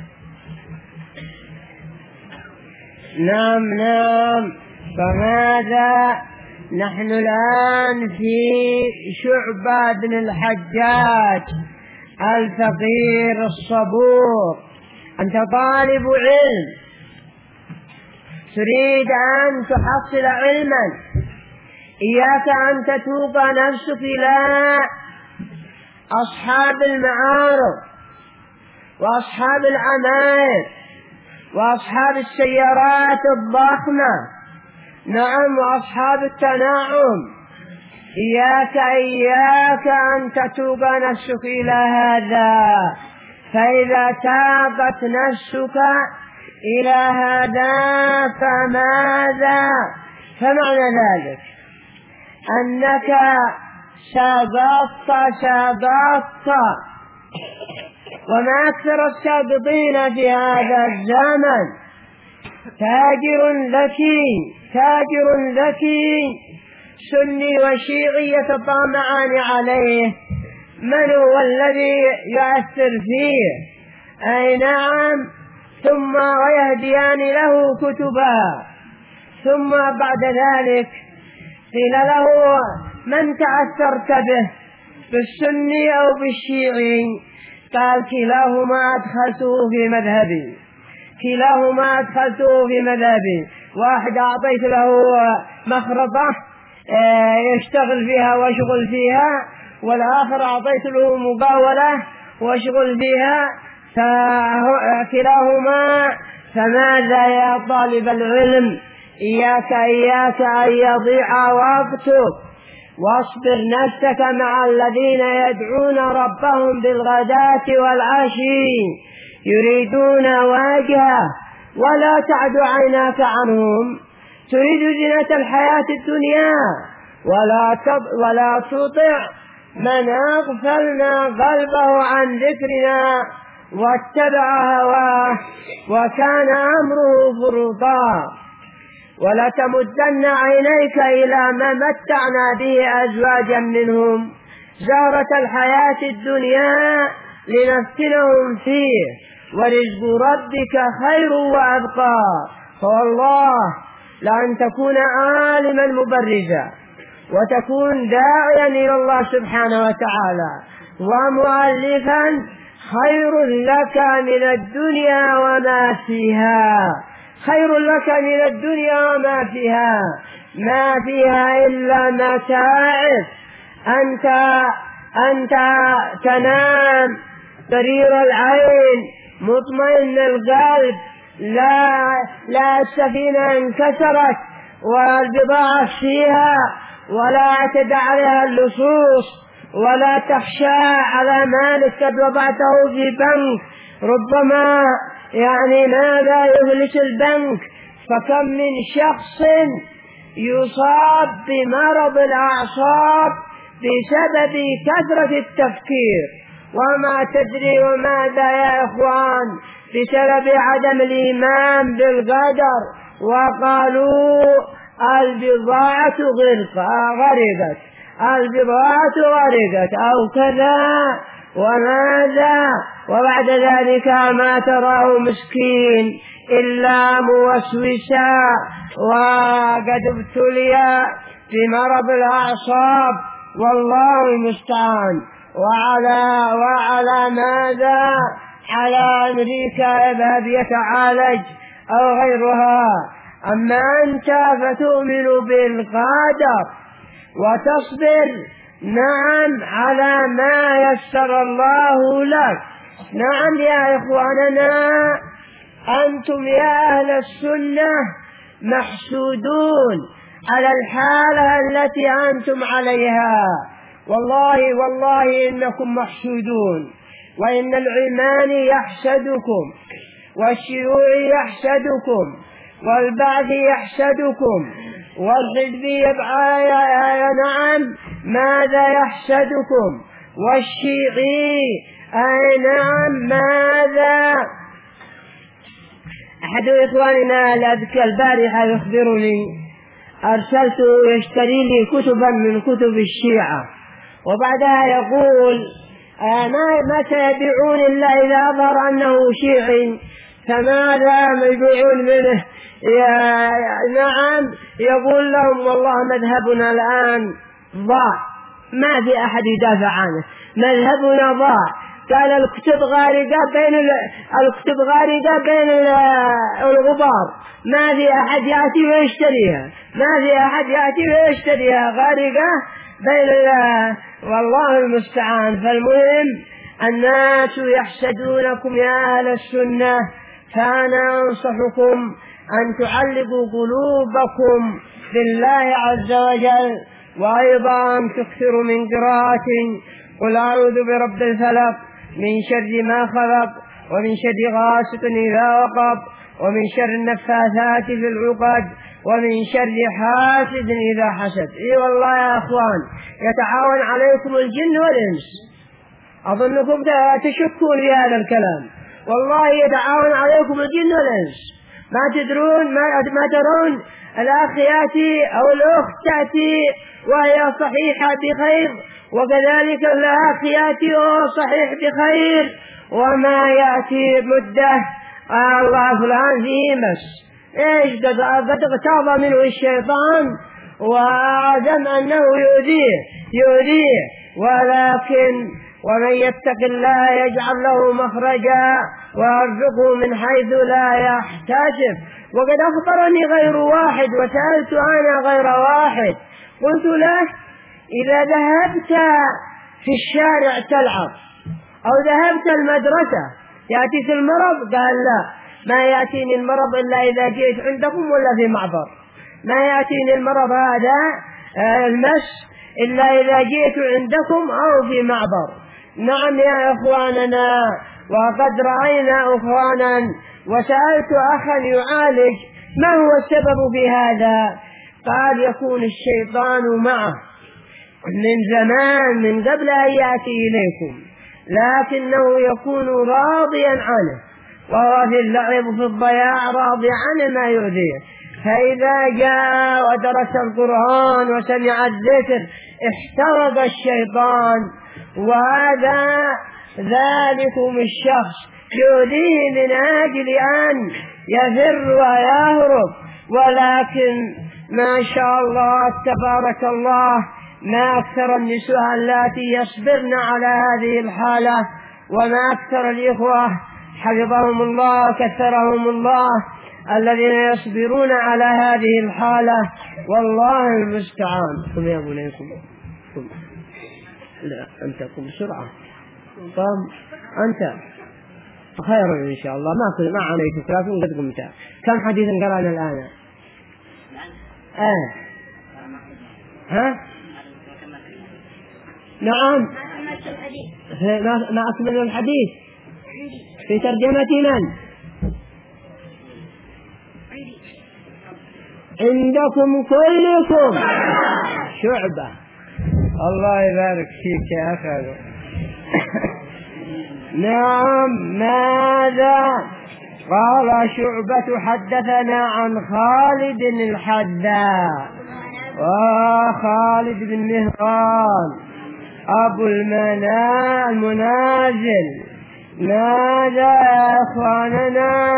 نعم نعم. فماذا نحن الآن في شعبة بن الحجاج الفقير الصبور. أنت طالب علم تريد أن تحصل علما، إياك أن تتوب نفسك إلى أصحاب المعارض وأصحاب العمائر وأصحاب السيارات الضخمة، نعم، وأصحاب التناعم. إياك إياك أن تتوب نفسك إلى هذا، فإذا تابت نفسك إلى هذا فماذا؟ فمعنى ذلك أنك سبقت سبقت وما أكثر الساقطين في هذا الزمن. تاجر ذكي تاجر ذكي سني وشيعي يتطامعان عليه، من هو الذي يؤثر فيه؟ أي نعم. ثم ويهديان له كتبا. ثم بعد ذلك قيل له من تأثرت به، بالسني أو بالشيعي؟ قال كلاهما أدخلته في مذهبي كلاهما أدخلته في مذهبي واحد أعطيت له مخرطة يشتغل فيها واشغل فيها، والآخر أعطيت له مقاولة واشغل فيها، فكلاهما. فماذا يا طالب العلم؟ إياك إياك أن يضيع وقتك، واصبر نفسك مع الذين يدعون ربهم بالغداة والعشي يريدون وجهه، ولا تعد عيناك عنهم تريد زينة الحياة الدنيا، ولا ولا تطع من أغفلنا قلبه عن ذكرنا واتبع هواه وكان أمره فرطا. ولا تمدن عينيك إلى ما متعنا به أزواجا منهم زهرة الحياة الدنيا لنفتنهم فيه، ورزق ربك خير وأبقى. فوالله لأن تكون عالما مبرزا وتكون داعيا إلى الله سبحانه وتعالى ومؤلفا خير لك من الدنيا وما فيها خير لك من الدنيا وما فيها ما فيها إلا متاعب. أنت أنت تنام برير العين مطمئن القلب، لا لا السفينة انكسرت والبضاعة فيها، ولا اعتدى عليها اللصوص، ولا تخشى على مالك قد وضعته في بنك ربما يعني ماذا يفلس البنك. فكم من شخص يصاب بمرض الأعصاب بسبب كثرة التفكير، وما تدري وماذا يا إخوان، بسبب عدم الإيمان بالقدر. وقالوا البضاعة غرقت البضاعة غرقت أو كذا وماذا، وبعد ذلك ما تراه مسكين إلا موسوسا وقد ابتلي بمرض الأعصاب، والله المستعان. وعلى وعلى ماذا؟ على أمريكا يذهب يتعالج أو غيرها. أما أنت فتؤمن بالقدر وتصبر نعم على ما يسر الله لك. نعم يا إخواننا، أنتم يا أهل السنة محسودون على الحالة التي أنتم عليها، والله والله إنكم محسودون. وإن العلمان يحسدكم والشيوع يحسدكم والبعث يحسدكم والحزب يبعى نعم ماذا يحسدكم والشيعي أي نعم ماذا. أحد إخواننا الأذكى البارحة يخبرني أرسلته يشتري لي كتبا من كتب الشيعة، وبعدها يقول ما متى يبيعون إلا إذا أظهر أنه شيعي، فماذا يبيعون منه؟ يا نعم يقول لهم والله مذهبنا الآن ضاع، ما في أحد يدافع عنه، مذهبنا ضاع. قال الكتب غارقة بين الكتب غارقة بين الغبار، ما في أحد يأتي ويشتريها، ما في أحد يأتي ويشتريها، غارقة بين الله، والله المستعان. فالمهم الناس يحسدونكم يا أهل السنة، فأنا أنصحكم أن تعلقوا قلوبكم بالله عز وجل، وأيضا تكثروا من قراءة قل أعوذ برب الفلق من شر ما خلق ومن شر غاسق إذا وقب ومن شر النفاثات في العقد ومن شر حاسد إذا حسد. إي والله يا أخوان يتعاون عليكم الجن والإنس، أظنكم تشكون في هذا الكلام. والله يتعاون عليكم الجن والإنس، ما تدرون ما, ما ترون الأخ يأتي أو الأخت تأتي وهي صحيحة بخير، وكذلك الأخ يأتي وهو صحيح بخير، وما يأتي مدة الله فلان فيه مس، إيش قد اغتاظ منه الشيطان وعزم أنه يؤذيه يؤذيه ولكن ومن يتق الله يجعل له مخرجا ويرزقه من حيث لا يحتسب. وقد أخبرني غير واحد وسألت أنا غير واحد، قلت له إذا ذهبت في الشارع تلعب أو ذهبت المدرسة يأتيك المرض؟ قال لا، ما يأتيني المرض إلا إذا جئت عندكم ولا في معبر، ما يأتيني المرض هذا المس إلا إذا جئت عندكم أو في معبر. نعم يا إخواننا، وقد رأينا أخوانا وسألت أخا يعالج ما هو السبب في هذا، قال يكون الشيطان معه من زمان من قبل أن يأتي إليكم، لكنه يكون راضيا عنه، وهو في اللعب في الضياع راضي عنه ما يؤذيه، فإذا جاء ودرس القرآن وسمع الذكر احترق الشيطان، وهذا ذلكم الشخص يؤذيه من أجل أن يفر ويهرب، ولكن ما شاء الله تبارك الله ما أكثر النساء اللاتي يصبرن على هذه الحالة، وما أكثر الإخوة حفظهم الله كثرهم الله الذين يصبرون على هذه الحالة، والله المستعان. قم يا بنيكم قم. لا أنت قم بسرعة، قم أنت خير إن شاء الله، ما ما عليك لكن قد قمت. كم حديث قرأنا الآن؟ آه ها نعم ما أكمل الحديث في ترجمة من؟ عندكم كلكم شعبة. الله يبارك فيك يا أخي. نعم ماذا قال شعبة؟ حدثنا عن خالد الحذاء وخالد بن مهران أبو المنازل. ماذا يا أخواننا؟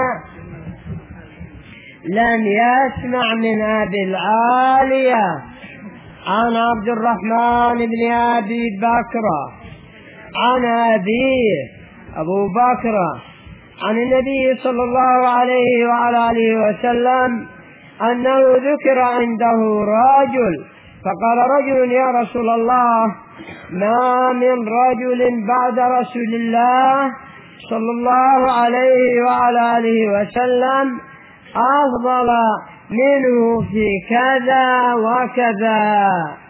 لم يسمع من أبي العالية عن عبد الرحمن بن أبي بكر عن أبيه أبو بكر عن النبي صلى الله عليه وعلى آله وسلم أنه ذكر عنده رجل فقال رجل يا رسول الله ما من رجل بعد رسول الله صلى الله عليه وعلى آله وسلم أفضل منه في كذا وكذا.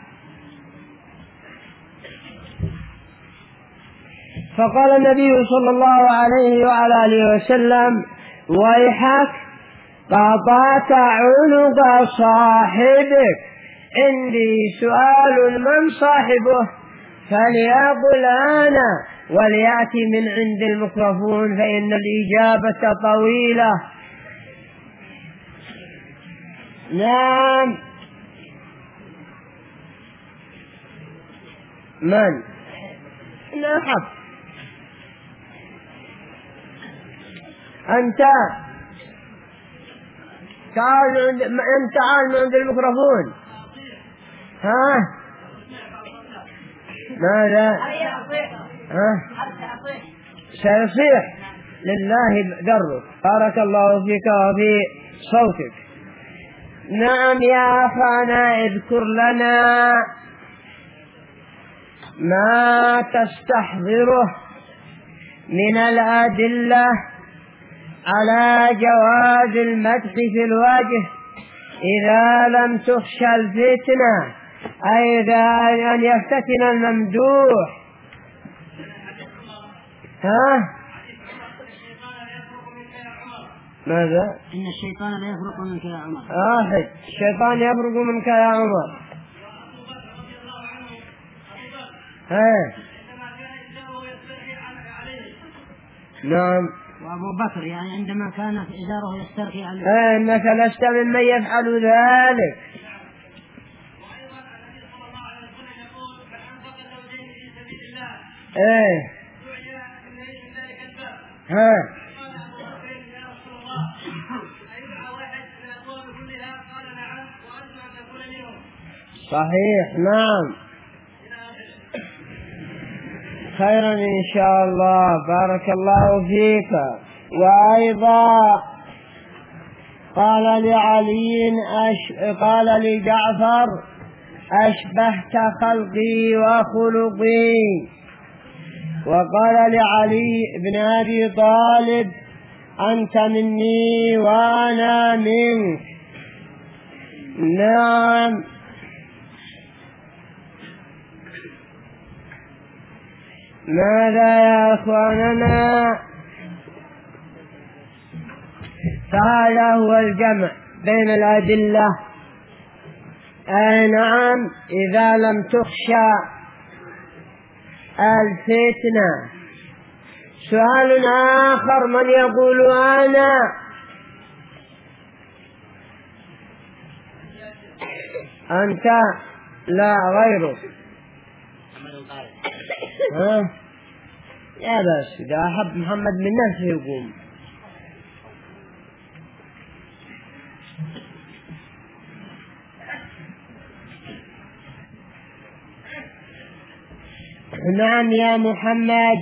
فقال النبي صلى الله عليه وعلى آله وسلم ويحك قطعت عنق صاحبك، عندي سؤال من صاحبه فليقل أنا وليأتي من عند الميكروفون فإن الإجابة طويلة. نعم من نحب أنت تعال عند أنت تعال من عند الميكروفون. ها ماذا؟ ها سيصيح لله درك. بارك الله فيك وفي صوتك. نعم يا أخانا اذكر لنا ما تستحضره من الأدلة على جواز المدح في الوجه إذا لم تخشى الفتنة، أي إذا أن يفتتن الممدوح. ها ماذا؟ إن الشيطان لا يفرق منك يا عمر. آه الشيطان يفرق منك يا عمر. ها نعم. وأبو بكر يعني عندما كانت إزاره يسترخي عليه. إيه إنك لست ممن يفعل ذلك. إيه ها صحيح. نعم خيرا إن شاء الله. بارك الله فيك. وأيضا قال لعلي أش... قال لجعفر أشبهت خلقي وخلقي. وقال لعلي بن أبي طالب أنت مني وأنا منك. نعم. ماذا يا أخواننا؟ فهذا هو الجمع بين الأدلة. أي نعم إذا لم تخشى الفتنة. سؤال آخر من يقول أنا؟ أنت لا غيرك. ها يا بس إذا أحب محمد من نفسه يقوم. نعم يا محمد.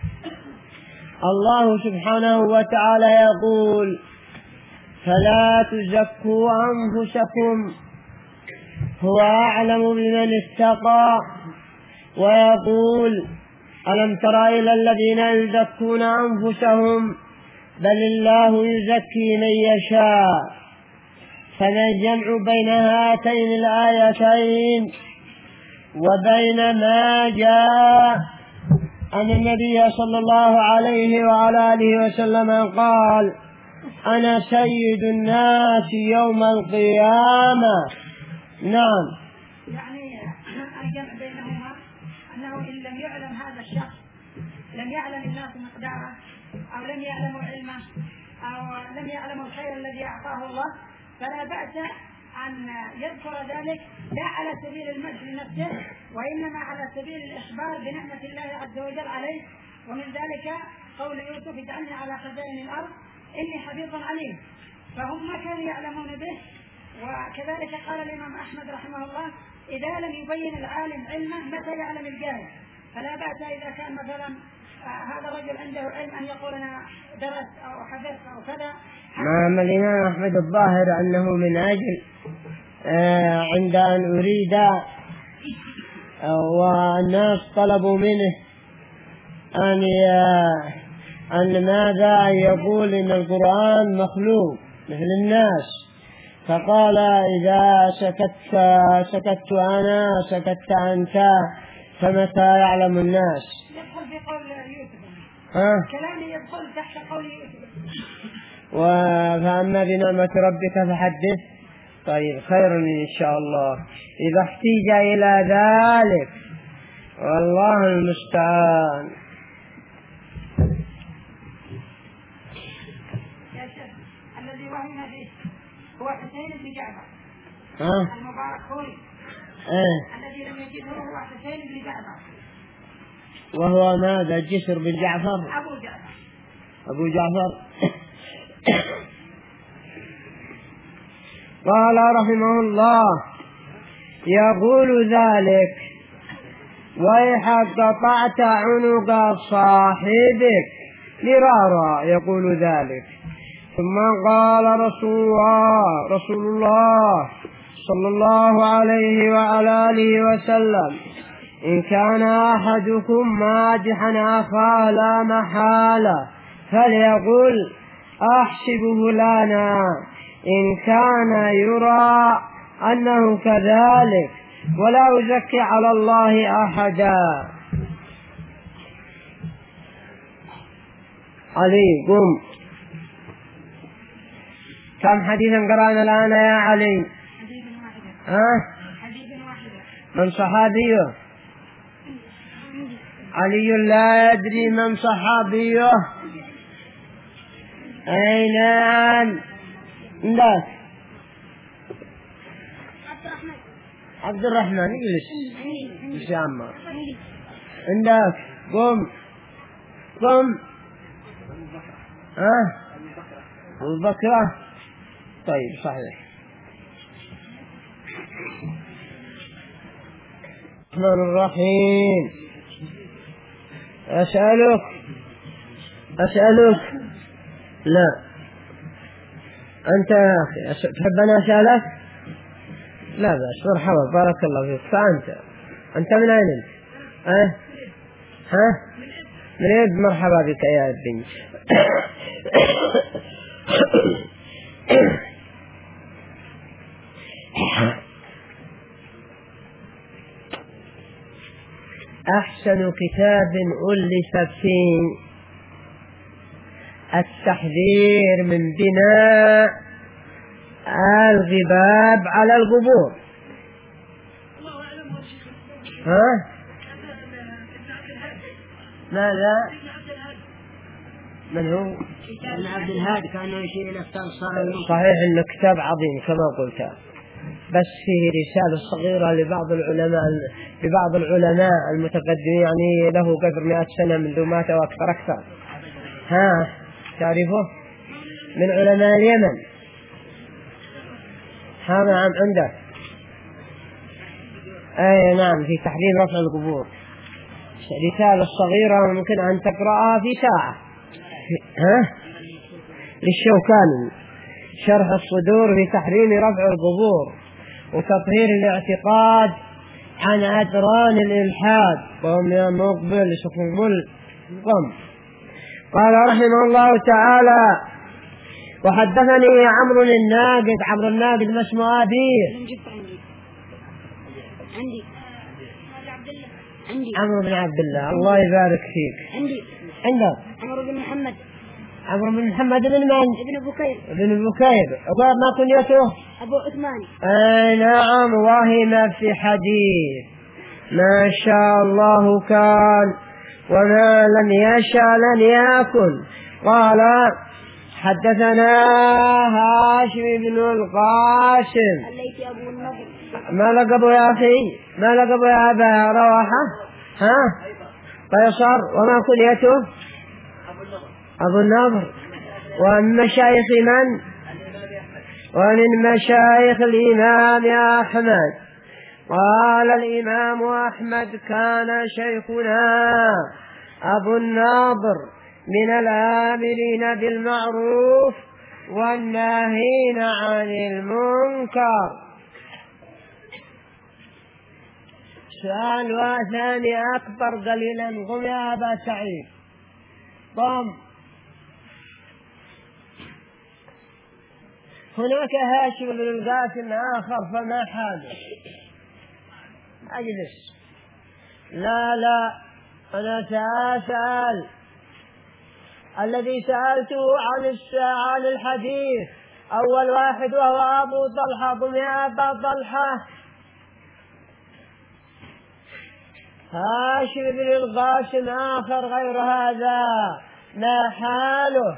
الله سبحانه وتعالى يقول فلا تزكوا أنفسكم هو أعلم بمن اتقى. ويقول ألم تر إلى الذين يزكون أنفسهم بل الله يزكي من يشاء. فما الجمع بين هاتين الآيتين وبين ما جاء أن النبي صلى الله عليه وعلى آله وسلم قال أنا سيد الناس يوم القيامة. نعم. يعني الجمع بينهما أنه إن لم يعلم هذا الشخص لم يعلم الناس مقداره أو لم يعلموا علمه أو لم يعلموا الخير الذي أعطاه الله فلا بأس أن يذكر ذلك لا على سبيل المدح لنفسه وإنما على سبيل الإخبار بنعمة الله عز وجل عليه. ومن ذلك قول يوسف اجعلني على خزائن الأرض إني حفيظ عليم. فهم ما كانوا يعلمون به. وكذلك قال الإمام أحمد رحمه الله إذا لم يبين العالم علمه متى يعلم الجاهل. فلا بأس إذا كان مثلا هذا الرجل عنده علم أن يقول أنا درس أو حفظ أو كذا. نعم. الإمام أحمد الظاهر أنه من أجل آه عند أن أريد آه والناس طلبوا منه أن أن ماذا يقول إن القرآن مخلوق مثل الناس. فقال إذا سكت سكت أنا سكت أنت فمتى يعلم الناس. يدخل في قول يوسف. ها؟ كلامي يدخل تحت قول يوسف. وفأما بنعمة ربك فحدث. طيب خير إن شاء الله إذا احتيج إلى ذلك والله المستعان. يا شيخ الذي وهمنا فيه هو حسين بن جعفر المبارك فوري. ايه الذي لم يجده هو حسين بن جعفر. وهو ماذا؟ جسر بن جعفر. أبو جعفر. أبو جعفر. قال رحمه الله يقول ذلك ويحك قطعت عنق صاحبك مرارا يقول ذلك. ثم قال رسول الله رسول الله صلى الله عليه وعلى آله وسلم إن كان أحدكم مادحا أخاه لا محالة فليقل أحسب فلانا إن كان يرى أنه كذلك ولا يزكي على الله أحدا. علي قم. كم حديثا قرأنا الآن يا علي؟ حديث واحد. ها؟ حديث واحد. من صحابيه؟ علي لا يدري من صحابيه. أي نعم. عندك عبد الرحمن اجلس اجلس يا عمار. عندك قم قم. ها أبو بكر. طيب صحيح. الرحمن الرحيم. أسألك أسألك لا أنت يا أخي تحب أن أسألك؟ لا بأس مرحبا بارك الله فيك. فأنت أنت من أين أنت؟ أه؟ ها؟ من أين؟ مرحبا بك يا ابني. أحسن كتاب ألف فيه التحذير من بناء الغباب على القبور. ها؟ ماذا؟ من هو؟ ابن عبد الهادي كانوا يشير إلى التنصار. صحيح إنه كتاب عظيم كما قلت، بس فيه رسالة صغيرة لبعض العلماء لبعض العلماء المتقدمين، يعني له قدر مئة سنة منذ مات وأكثر أكثر. ها تعرفه؟ من علماء اليمن. ها نعم عندك. أي نعم في تحريم رفع القبور. رسالة صغيرة ممكن أن تقرأها في ساعة. ها للشوكاني شرح الصدور في تحريم رفع القبور وتطهير الاعتقاد عن أدران الإلحاد. قم يا مقبل شكرا قم. قال رحمه الله تعالى وحدثني عمرو الناقد. عمرو الناقد ما اسمه أبيه؟ عندي عندي عمرو بن عبد الله. الله يبارك فيك. عندي عندك عمرو بن محمد. عمرو بن محمد بن من؟ ابن بكير. ابن بكير. ما كنيته؟ أبو عثماني. أي نعم. وهم في حديث ما شاء الله كان وما لم يشاء لن يكن. قال حدثنا هاشم بن القاسم. الليثي أبو النضر. ما لقبه يا أخي؟ ما لقبه يا أبا رواحة؟ ها قيصر. وما كنيته؟ أبو النضر. ومن مشايخ من؟ ومن مشايخ الإمام أحمد. قال الإمام أحمد كان شيخنا أبو النضر من الآمرين بالمعروف والناهين عن المنكر. سؤال وثاني أكبر قليلا. قم يا أبا سعيد قم. هناك هاشم بن القاسم آخر فما حاله؟ أجلس. لا لا أنا سأسأل الذي سألته عن عن الحديث أول واحد وهو أبو طلحة. قم يا أبا طلحة. هاشم بن القاسم آخر غير هذا ما حاله؟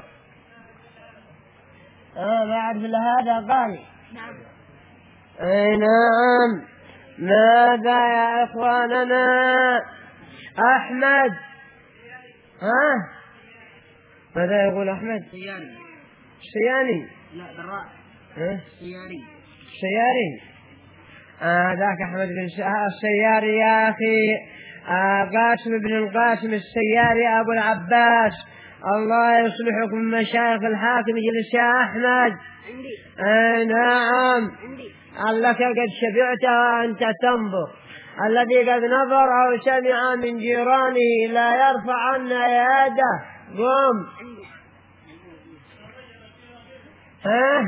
آه ما أعرف إلا هذا قال. نعم. أي نعم. ماذا يا إخواننا؟ أحمد. ها ماذا يقول أحمد؟ سياري. سياني. لا بالراء. ها سياري. سياري. آه ذاك أحمد بن السياري يا أخي. آه قاسم بن القاسم السياري أبو العباس. الله يصلحكم مشايخ الحاكم. يجلس يا أحمد. عندي. آه نعم. عندي. لك قد شبعت وأنت تنظر. الذي قد نظر أو سمع من جيرانه لا يرفع عنا يده. قم. ها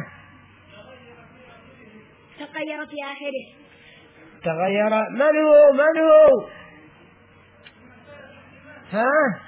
تغير في آخره. تغير. من هو من هو؟ ها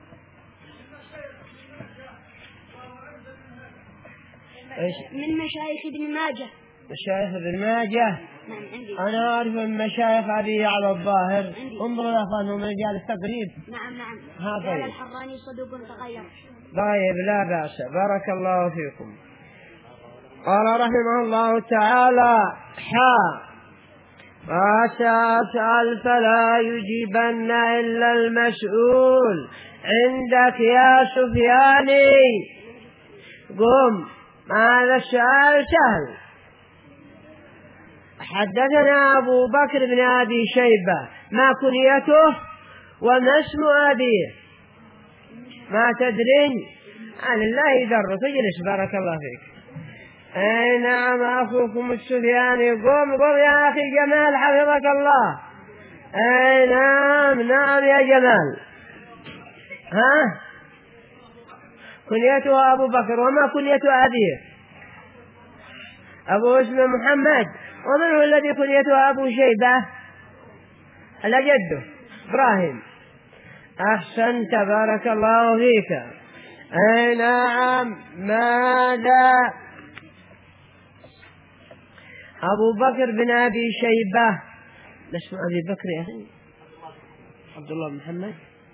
من مشايخ ابن ماجه. مشايخ ابن ماجه. نعم عندي. أنا أعرف من مشايخ أبي على الظاهر. انظروا يا أخوان من رجال التقريب. نعم نعم. ها قال طيب. الحراني صدوق تغير. طيب لا بأس، بارك الله فيكم. قال رحمه الله تعالى: حا أسأل فلا يجيبن إلا المسؤول عندك يا سفياني. قم، هذا السؤال سهل. حدثنا أبو بكر بن أبي شيبة، ما كنيته وما اسم أبيه؟ ما تدرين؟ عن الله يدرك. اجلس بارك الله فيك. أي نعم أخوكم السفياني. قم قم يا أخي جمال حفظك الله. أي نعم نعم يا جمال. ها كنيته أبو بكر، وما كنية أبيه؟ أبو اسمه محمد. ومن هو الذي كنيته أبو شيبة؟ ألا جده إبراهيم. أحسنت بارك الله فيك. أي نعم. ماذا؟ أبو بكر بن أبي شيبة. اسم أبي بكر يا أخي عبد الله بن محمد.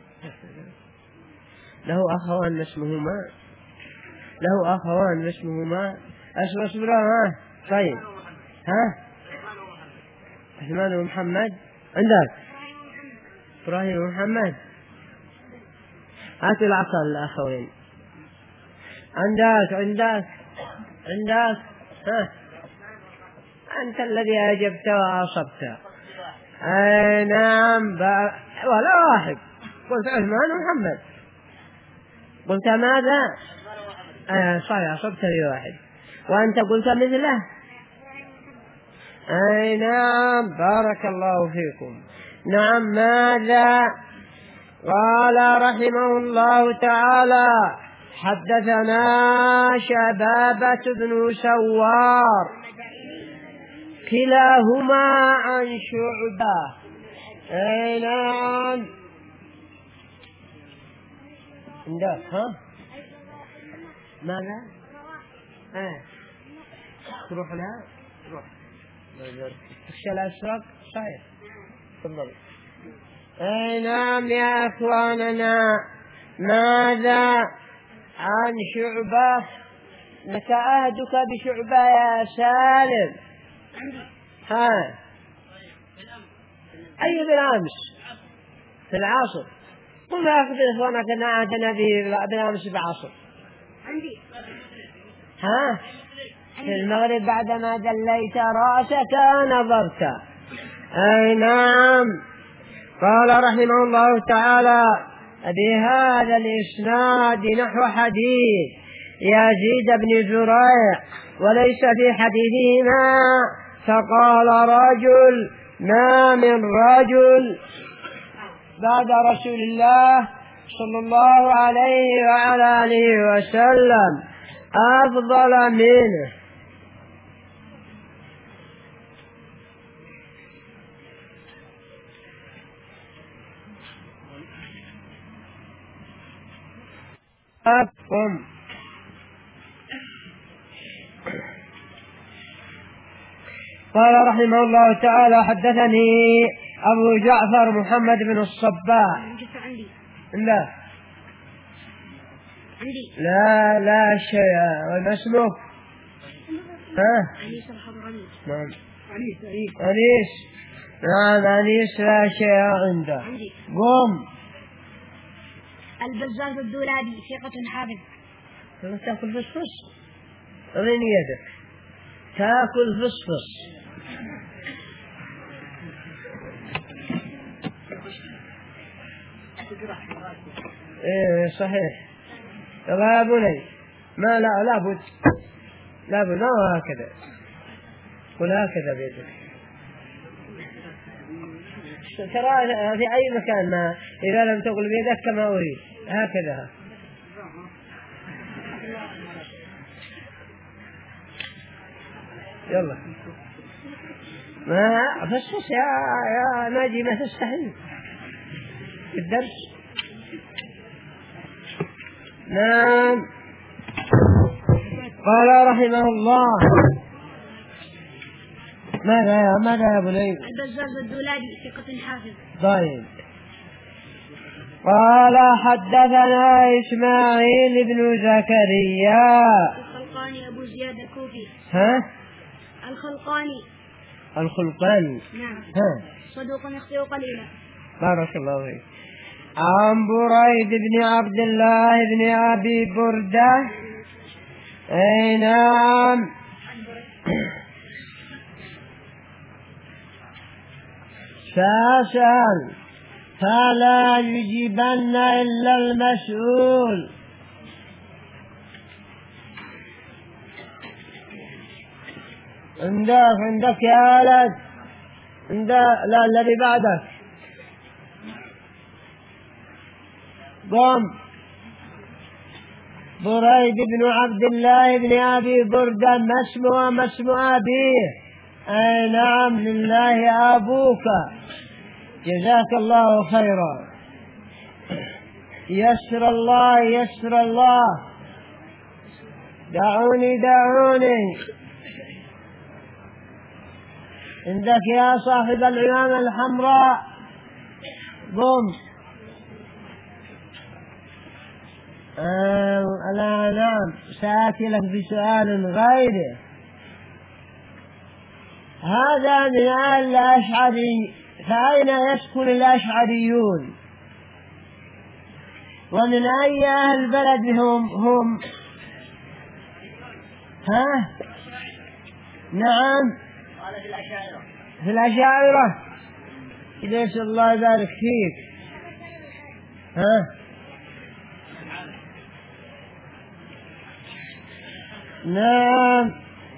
له أخوان اسمهما له أخوان اسمهما أسمع اسمه ها. طيب ها عثمان ومحمد. عندك إبراهيم ومحمد. هات العصا الأخوين. عندك عندك عندك ها. أنت الذي أجبت وأصبت. أي نعم. ولا واحد. قلت عثمان ومحمد. قلت ماذا؟ آه صحيح أصبت بواحد. وأنت قلت مثله. أي نعم بارك الله فيكم. نعم. ماذا؟ قال رحمه الله تعالى: حدثنا شبابة بن سوار كلاهما عن شعبة. أي نعم. عندك ها ماذا؟ اه تروح لها تروح تخشى الأسواق. صحيح تفضل. أي نعم يا أخواننا. ماذا؟ عن شعبة. متى عهدك بشعبة يا سالم؟ ها أي بالأمس في العصر. قل أخذ إخوانك أن عهدنا به بالأمس بعصر. ها في المغرب بعدما دليت رأسك نظرت. أي نعم. قال رحمه الله تعالى: بهذا الإسناد نحو حديث يزيد بن زريع، وليس في حديثهما فقال رجل: ما من رجل بعد رسول الله صلى الله عليه وعلى آله وسلم أفضل منه. أفهم. قال رحمه الله تعالى: حدثني أبو جعفر محمد بن الصباح. لا لا لا شيء. وما اسمك؟ ها نعم أنيس. نعم أنيس لا شيء عنده. قم. البزاز الدولابي ثقة حافظ. تأكل فصفص. أريني يدك. تأكل فصفص. إيه صحيح. يا بني ما لا لابد لابد ما هكذا. قل هكذا بيدك. ترى في أي مكان ما إذا لم تقل بيدك كما أريد هكذا. يلا ما فسس يا يا ناجي ما تستحي في الدرس. نعم. قال رحمه الله: ماذا يا ماذا يا بني؟ البزاز الدولابي ثقة حافظ. طيب قال حدثنا إسماعيل بن زكريا الخلقاني أبو زياد الكوفي. ها الخلقاني الخلقاني نعم. ها صدوق يخطئ قليلا. بارك الله فيك. عن بريد بن عبد الله بن أبي بردة. أي نعم. فاسأل فلا يجيبن إلا المسؤول. عندك عندك يا ولد عندك لا الذي بعدك قم. بريد بن عبد الله بن أبي بردة ما اسمه ما اسم أبيه؟ أي نعم لله أبوك جزاك الله خيرا. يسر الله يسر الله. دعوني دعوني. عندك يا صاحب العمامة الحمراء قم. آه لا نعم سآتي لك بسؤال غيره. هذا من أهل الأشعري، فأين يسكن الأشعريون ومن أي أهل بلد هم هم ها نعم في الأشاعرة. ليش الله يبارك فيك. ها نعم.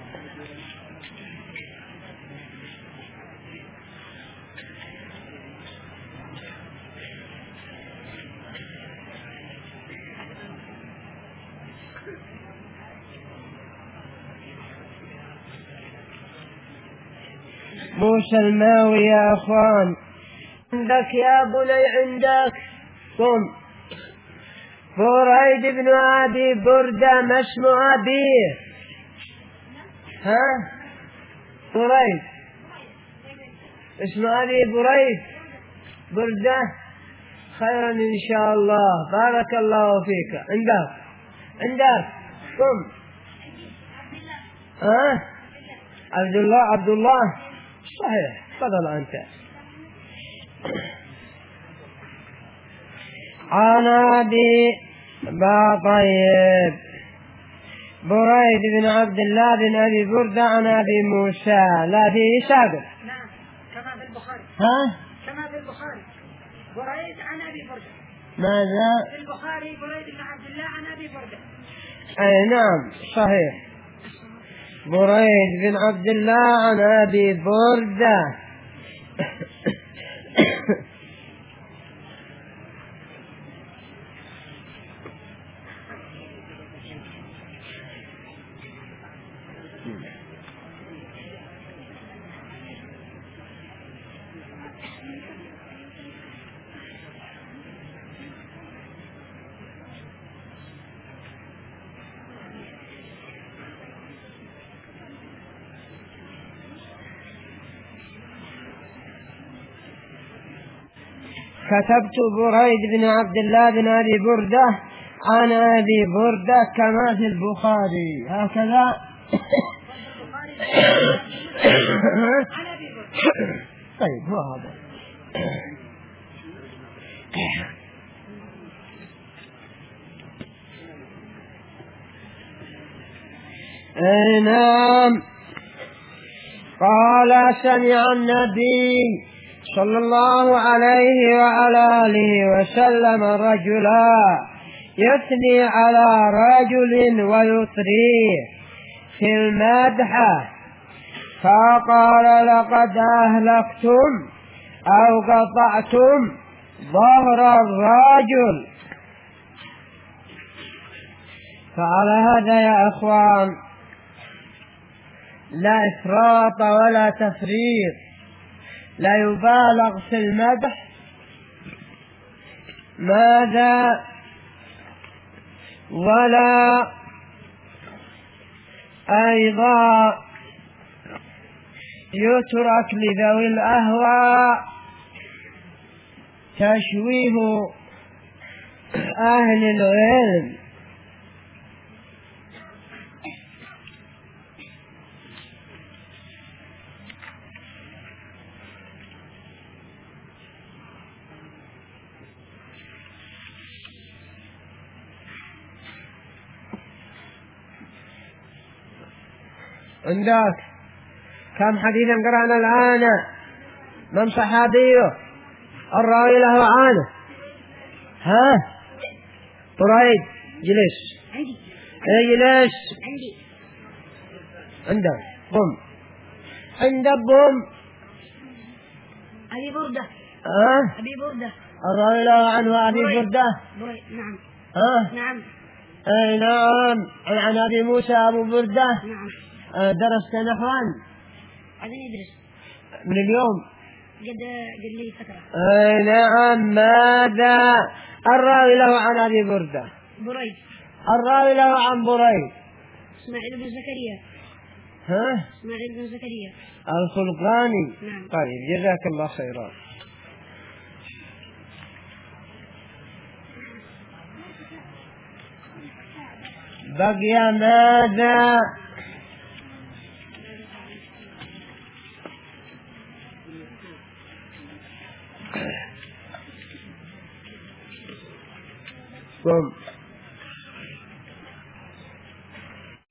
موسى الماوي يا أخوان. عندك يا بني عندك قم. بريد بن أبي بردة ما اسم أبيه؟ ها بريد اسم أبي بريد بردة. خيرا إن شاء الله بارك الله فيك. عندك عندك قم. ها عبد الله عبد الله صحيح. تفضل أنت. عن أبي طيب بريد بن عبد الله بن أبي بردة عن أبي موسى لا فيه سابق. نعم كما في البخاري. ها كما في البخاري بريد عن أبي بردة. ماذا في البخاري بريد بن عبد الله عن أبي بردة. أي نعم صحيح. بريد بن عبد الله عن أبي بردة. كتبت بريد بن عبد الله بن أبي بردة عن أبي بردة كما في البخاري هكذا. طيب هو هذا. نعم. قال سمع النبي صلى الله عليه وعلى آله وسلم رجلا يثني على رجل ويطريه في المدحة فقال لقد أهلكتم أو قطعتم ظهر الرجل. فعلى هذا يا أخوان لا إفراط ولا تفريط، لا يبالغ في المدح ماذا ولا أيضا يترك لذوي الأهواء تشويه أهل العلم. عندك كم حديثا قرأنا الآن؟ من صحابيه الراوي له عنه؟ ها طريد جلس. عندي. جلس عندي. عندك قم. عندك قم. أبي بردة. ها أبي بردة. الراوي له عنه أبي بردة. بريد. نعم. ها نعم. أي نعم. عن أبي موسى أبو بردة. نعم. درست نحوا بعدين يدرس من اليوم قد قد لي فترة. أي نعم. ماذا الراوي له عن أبي بردة؟ بريد. الراوي له عن بريد. إسماعيل بن زكريا. ها إسماعيل بن زكريا الخلقاني. نعم. طيب جزاك الله خيرا. بقي ماذا؟ قم.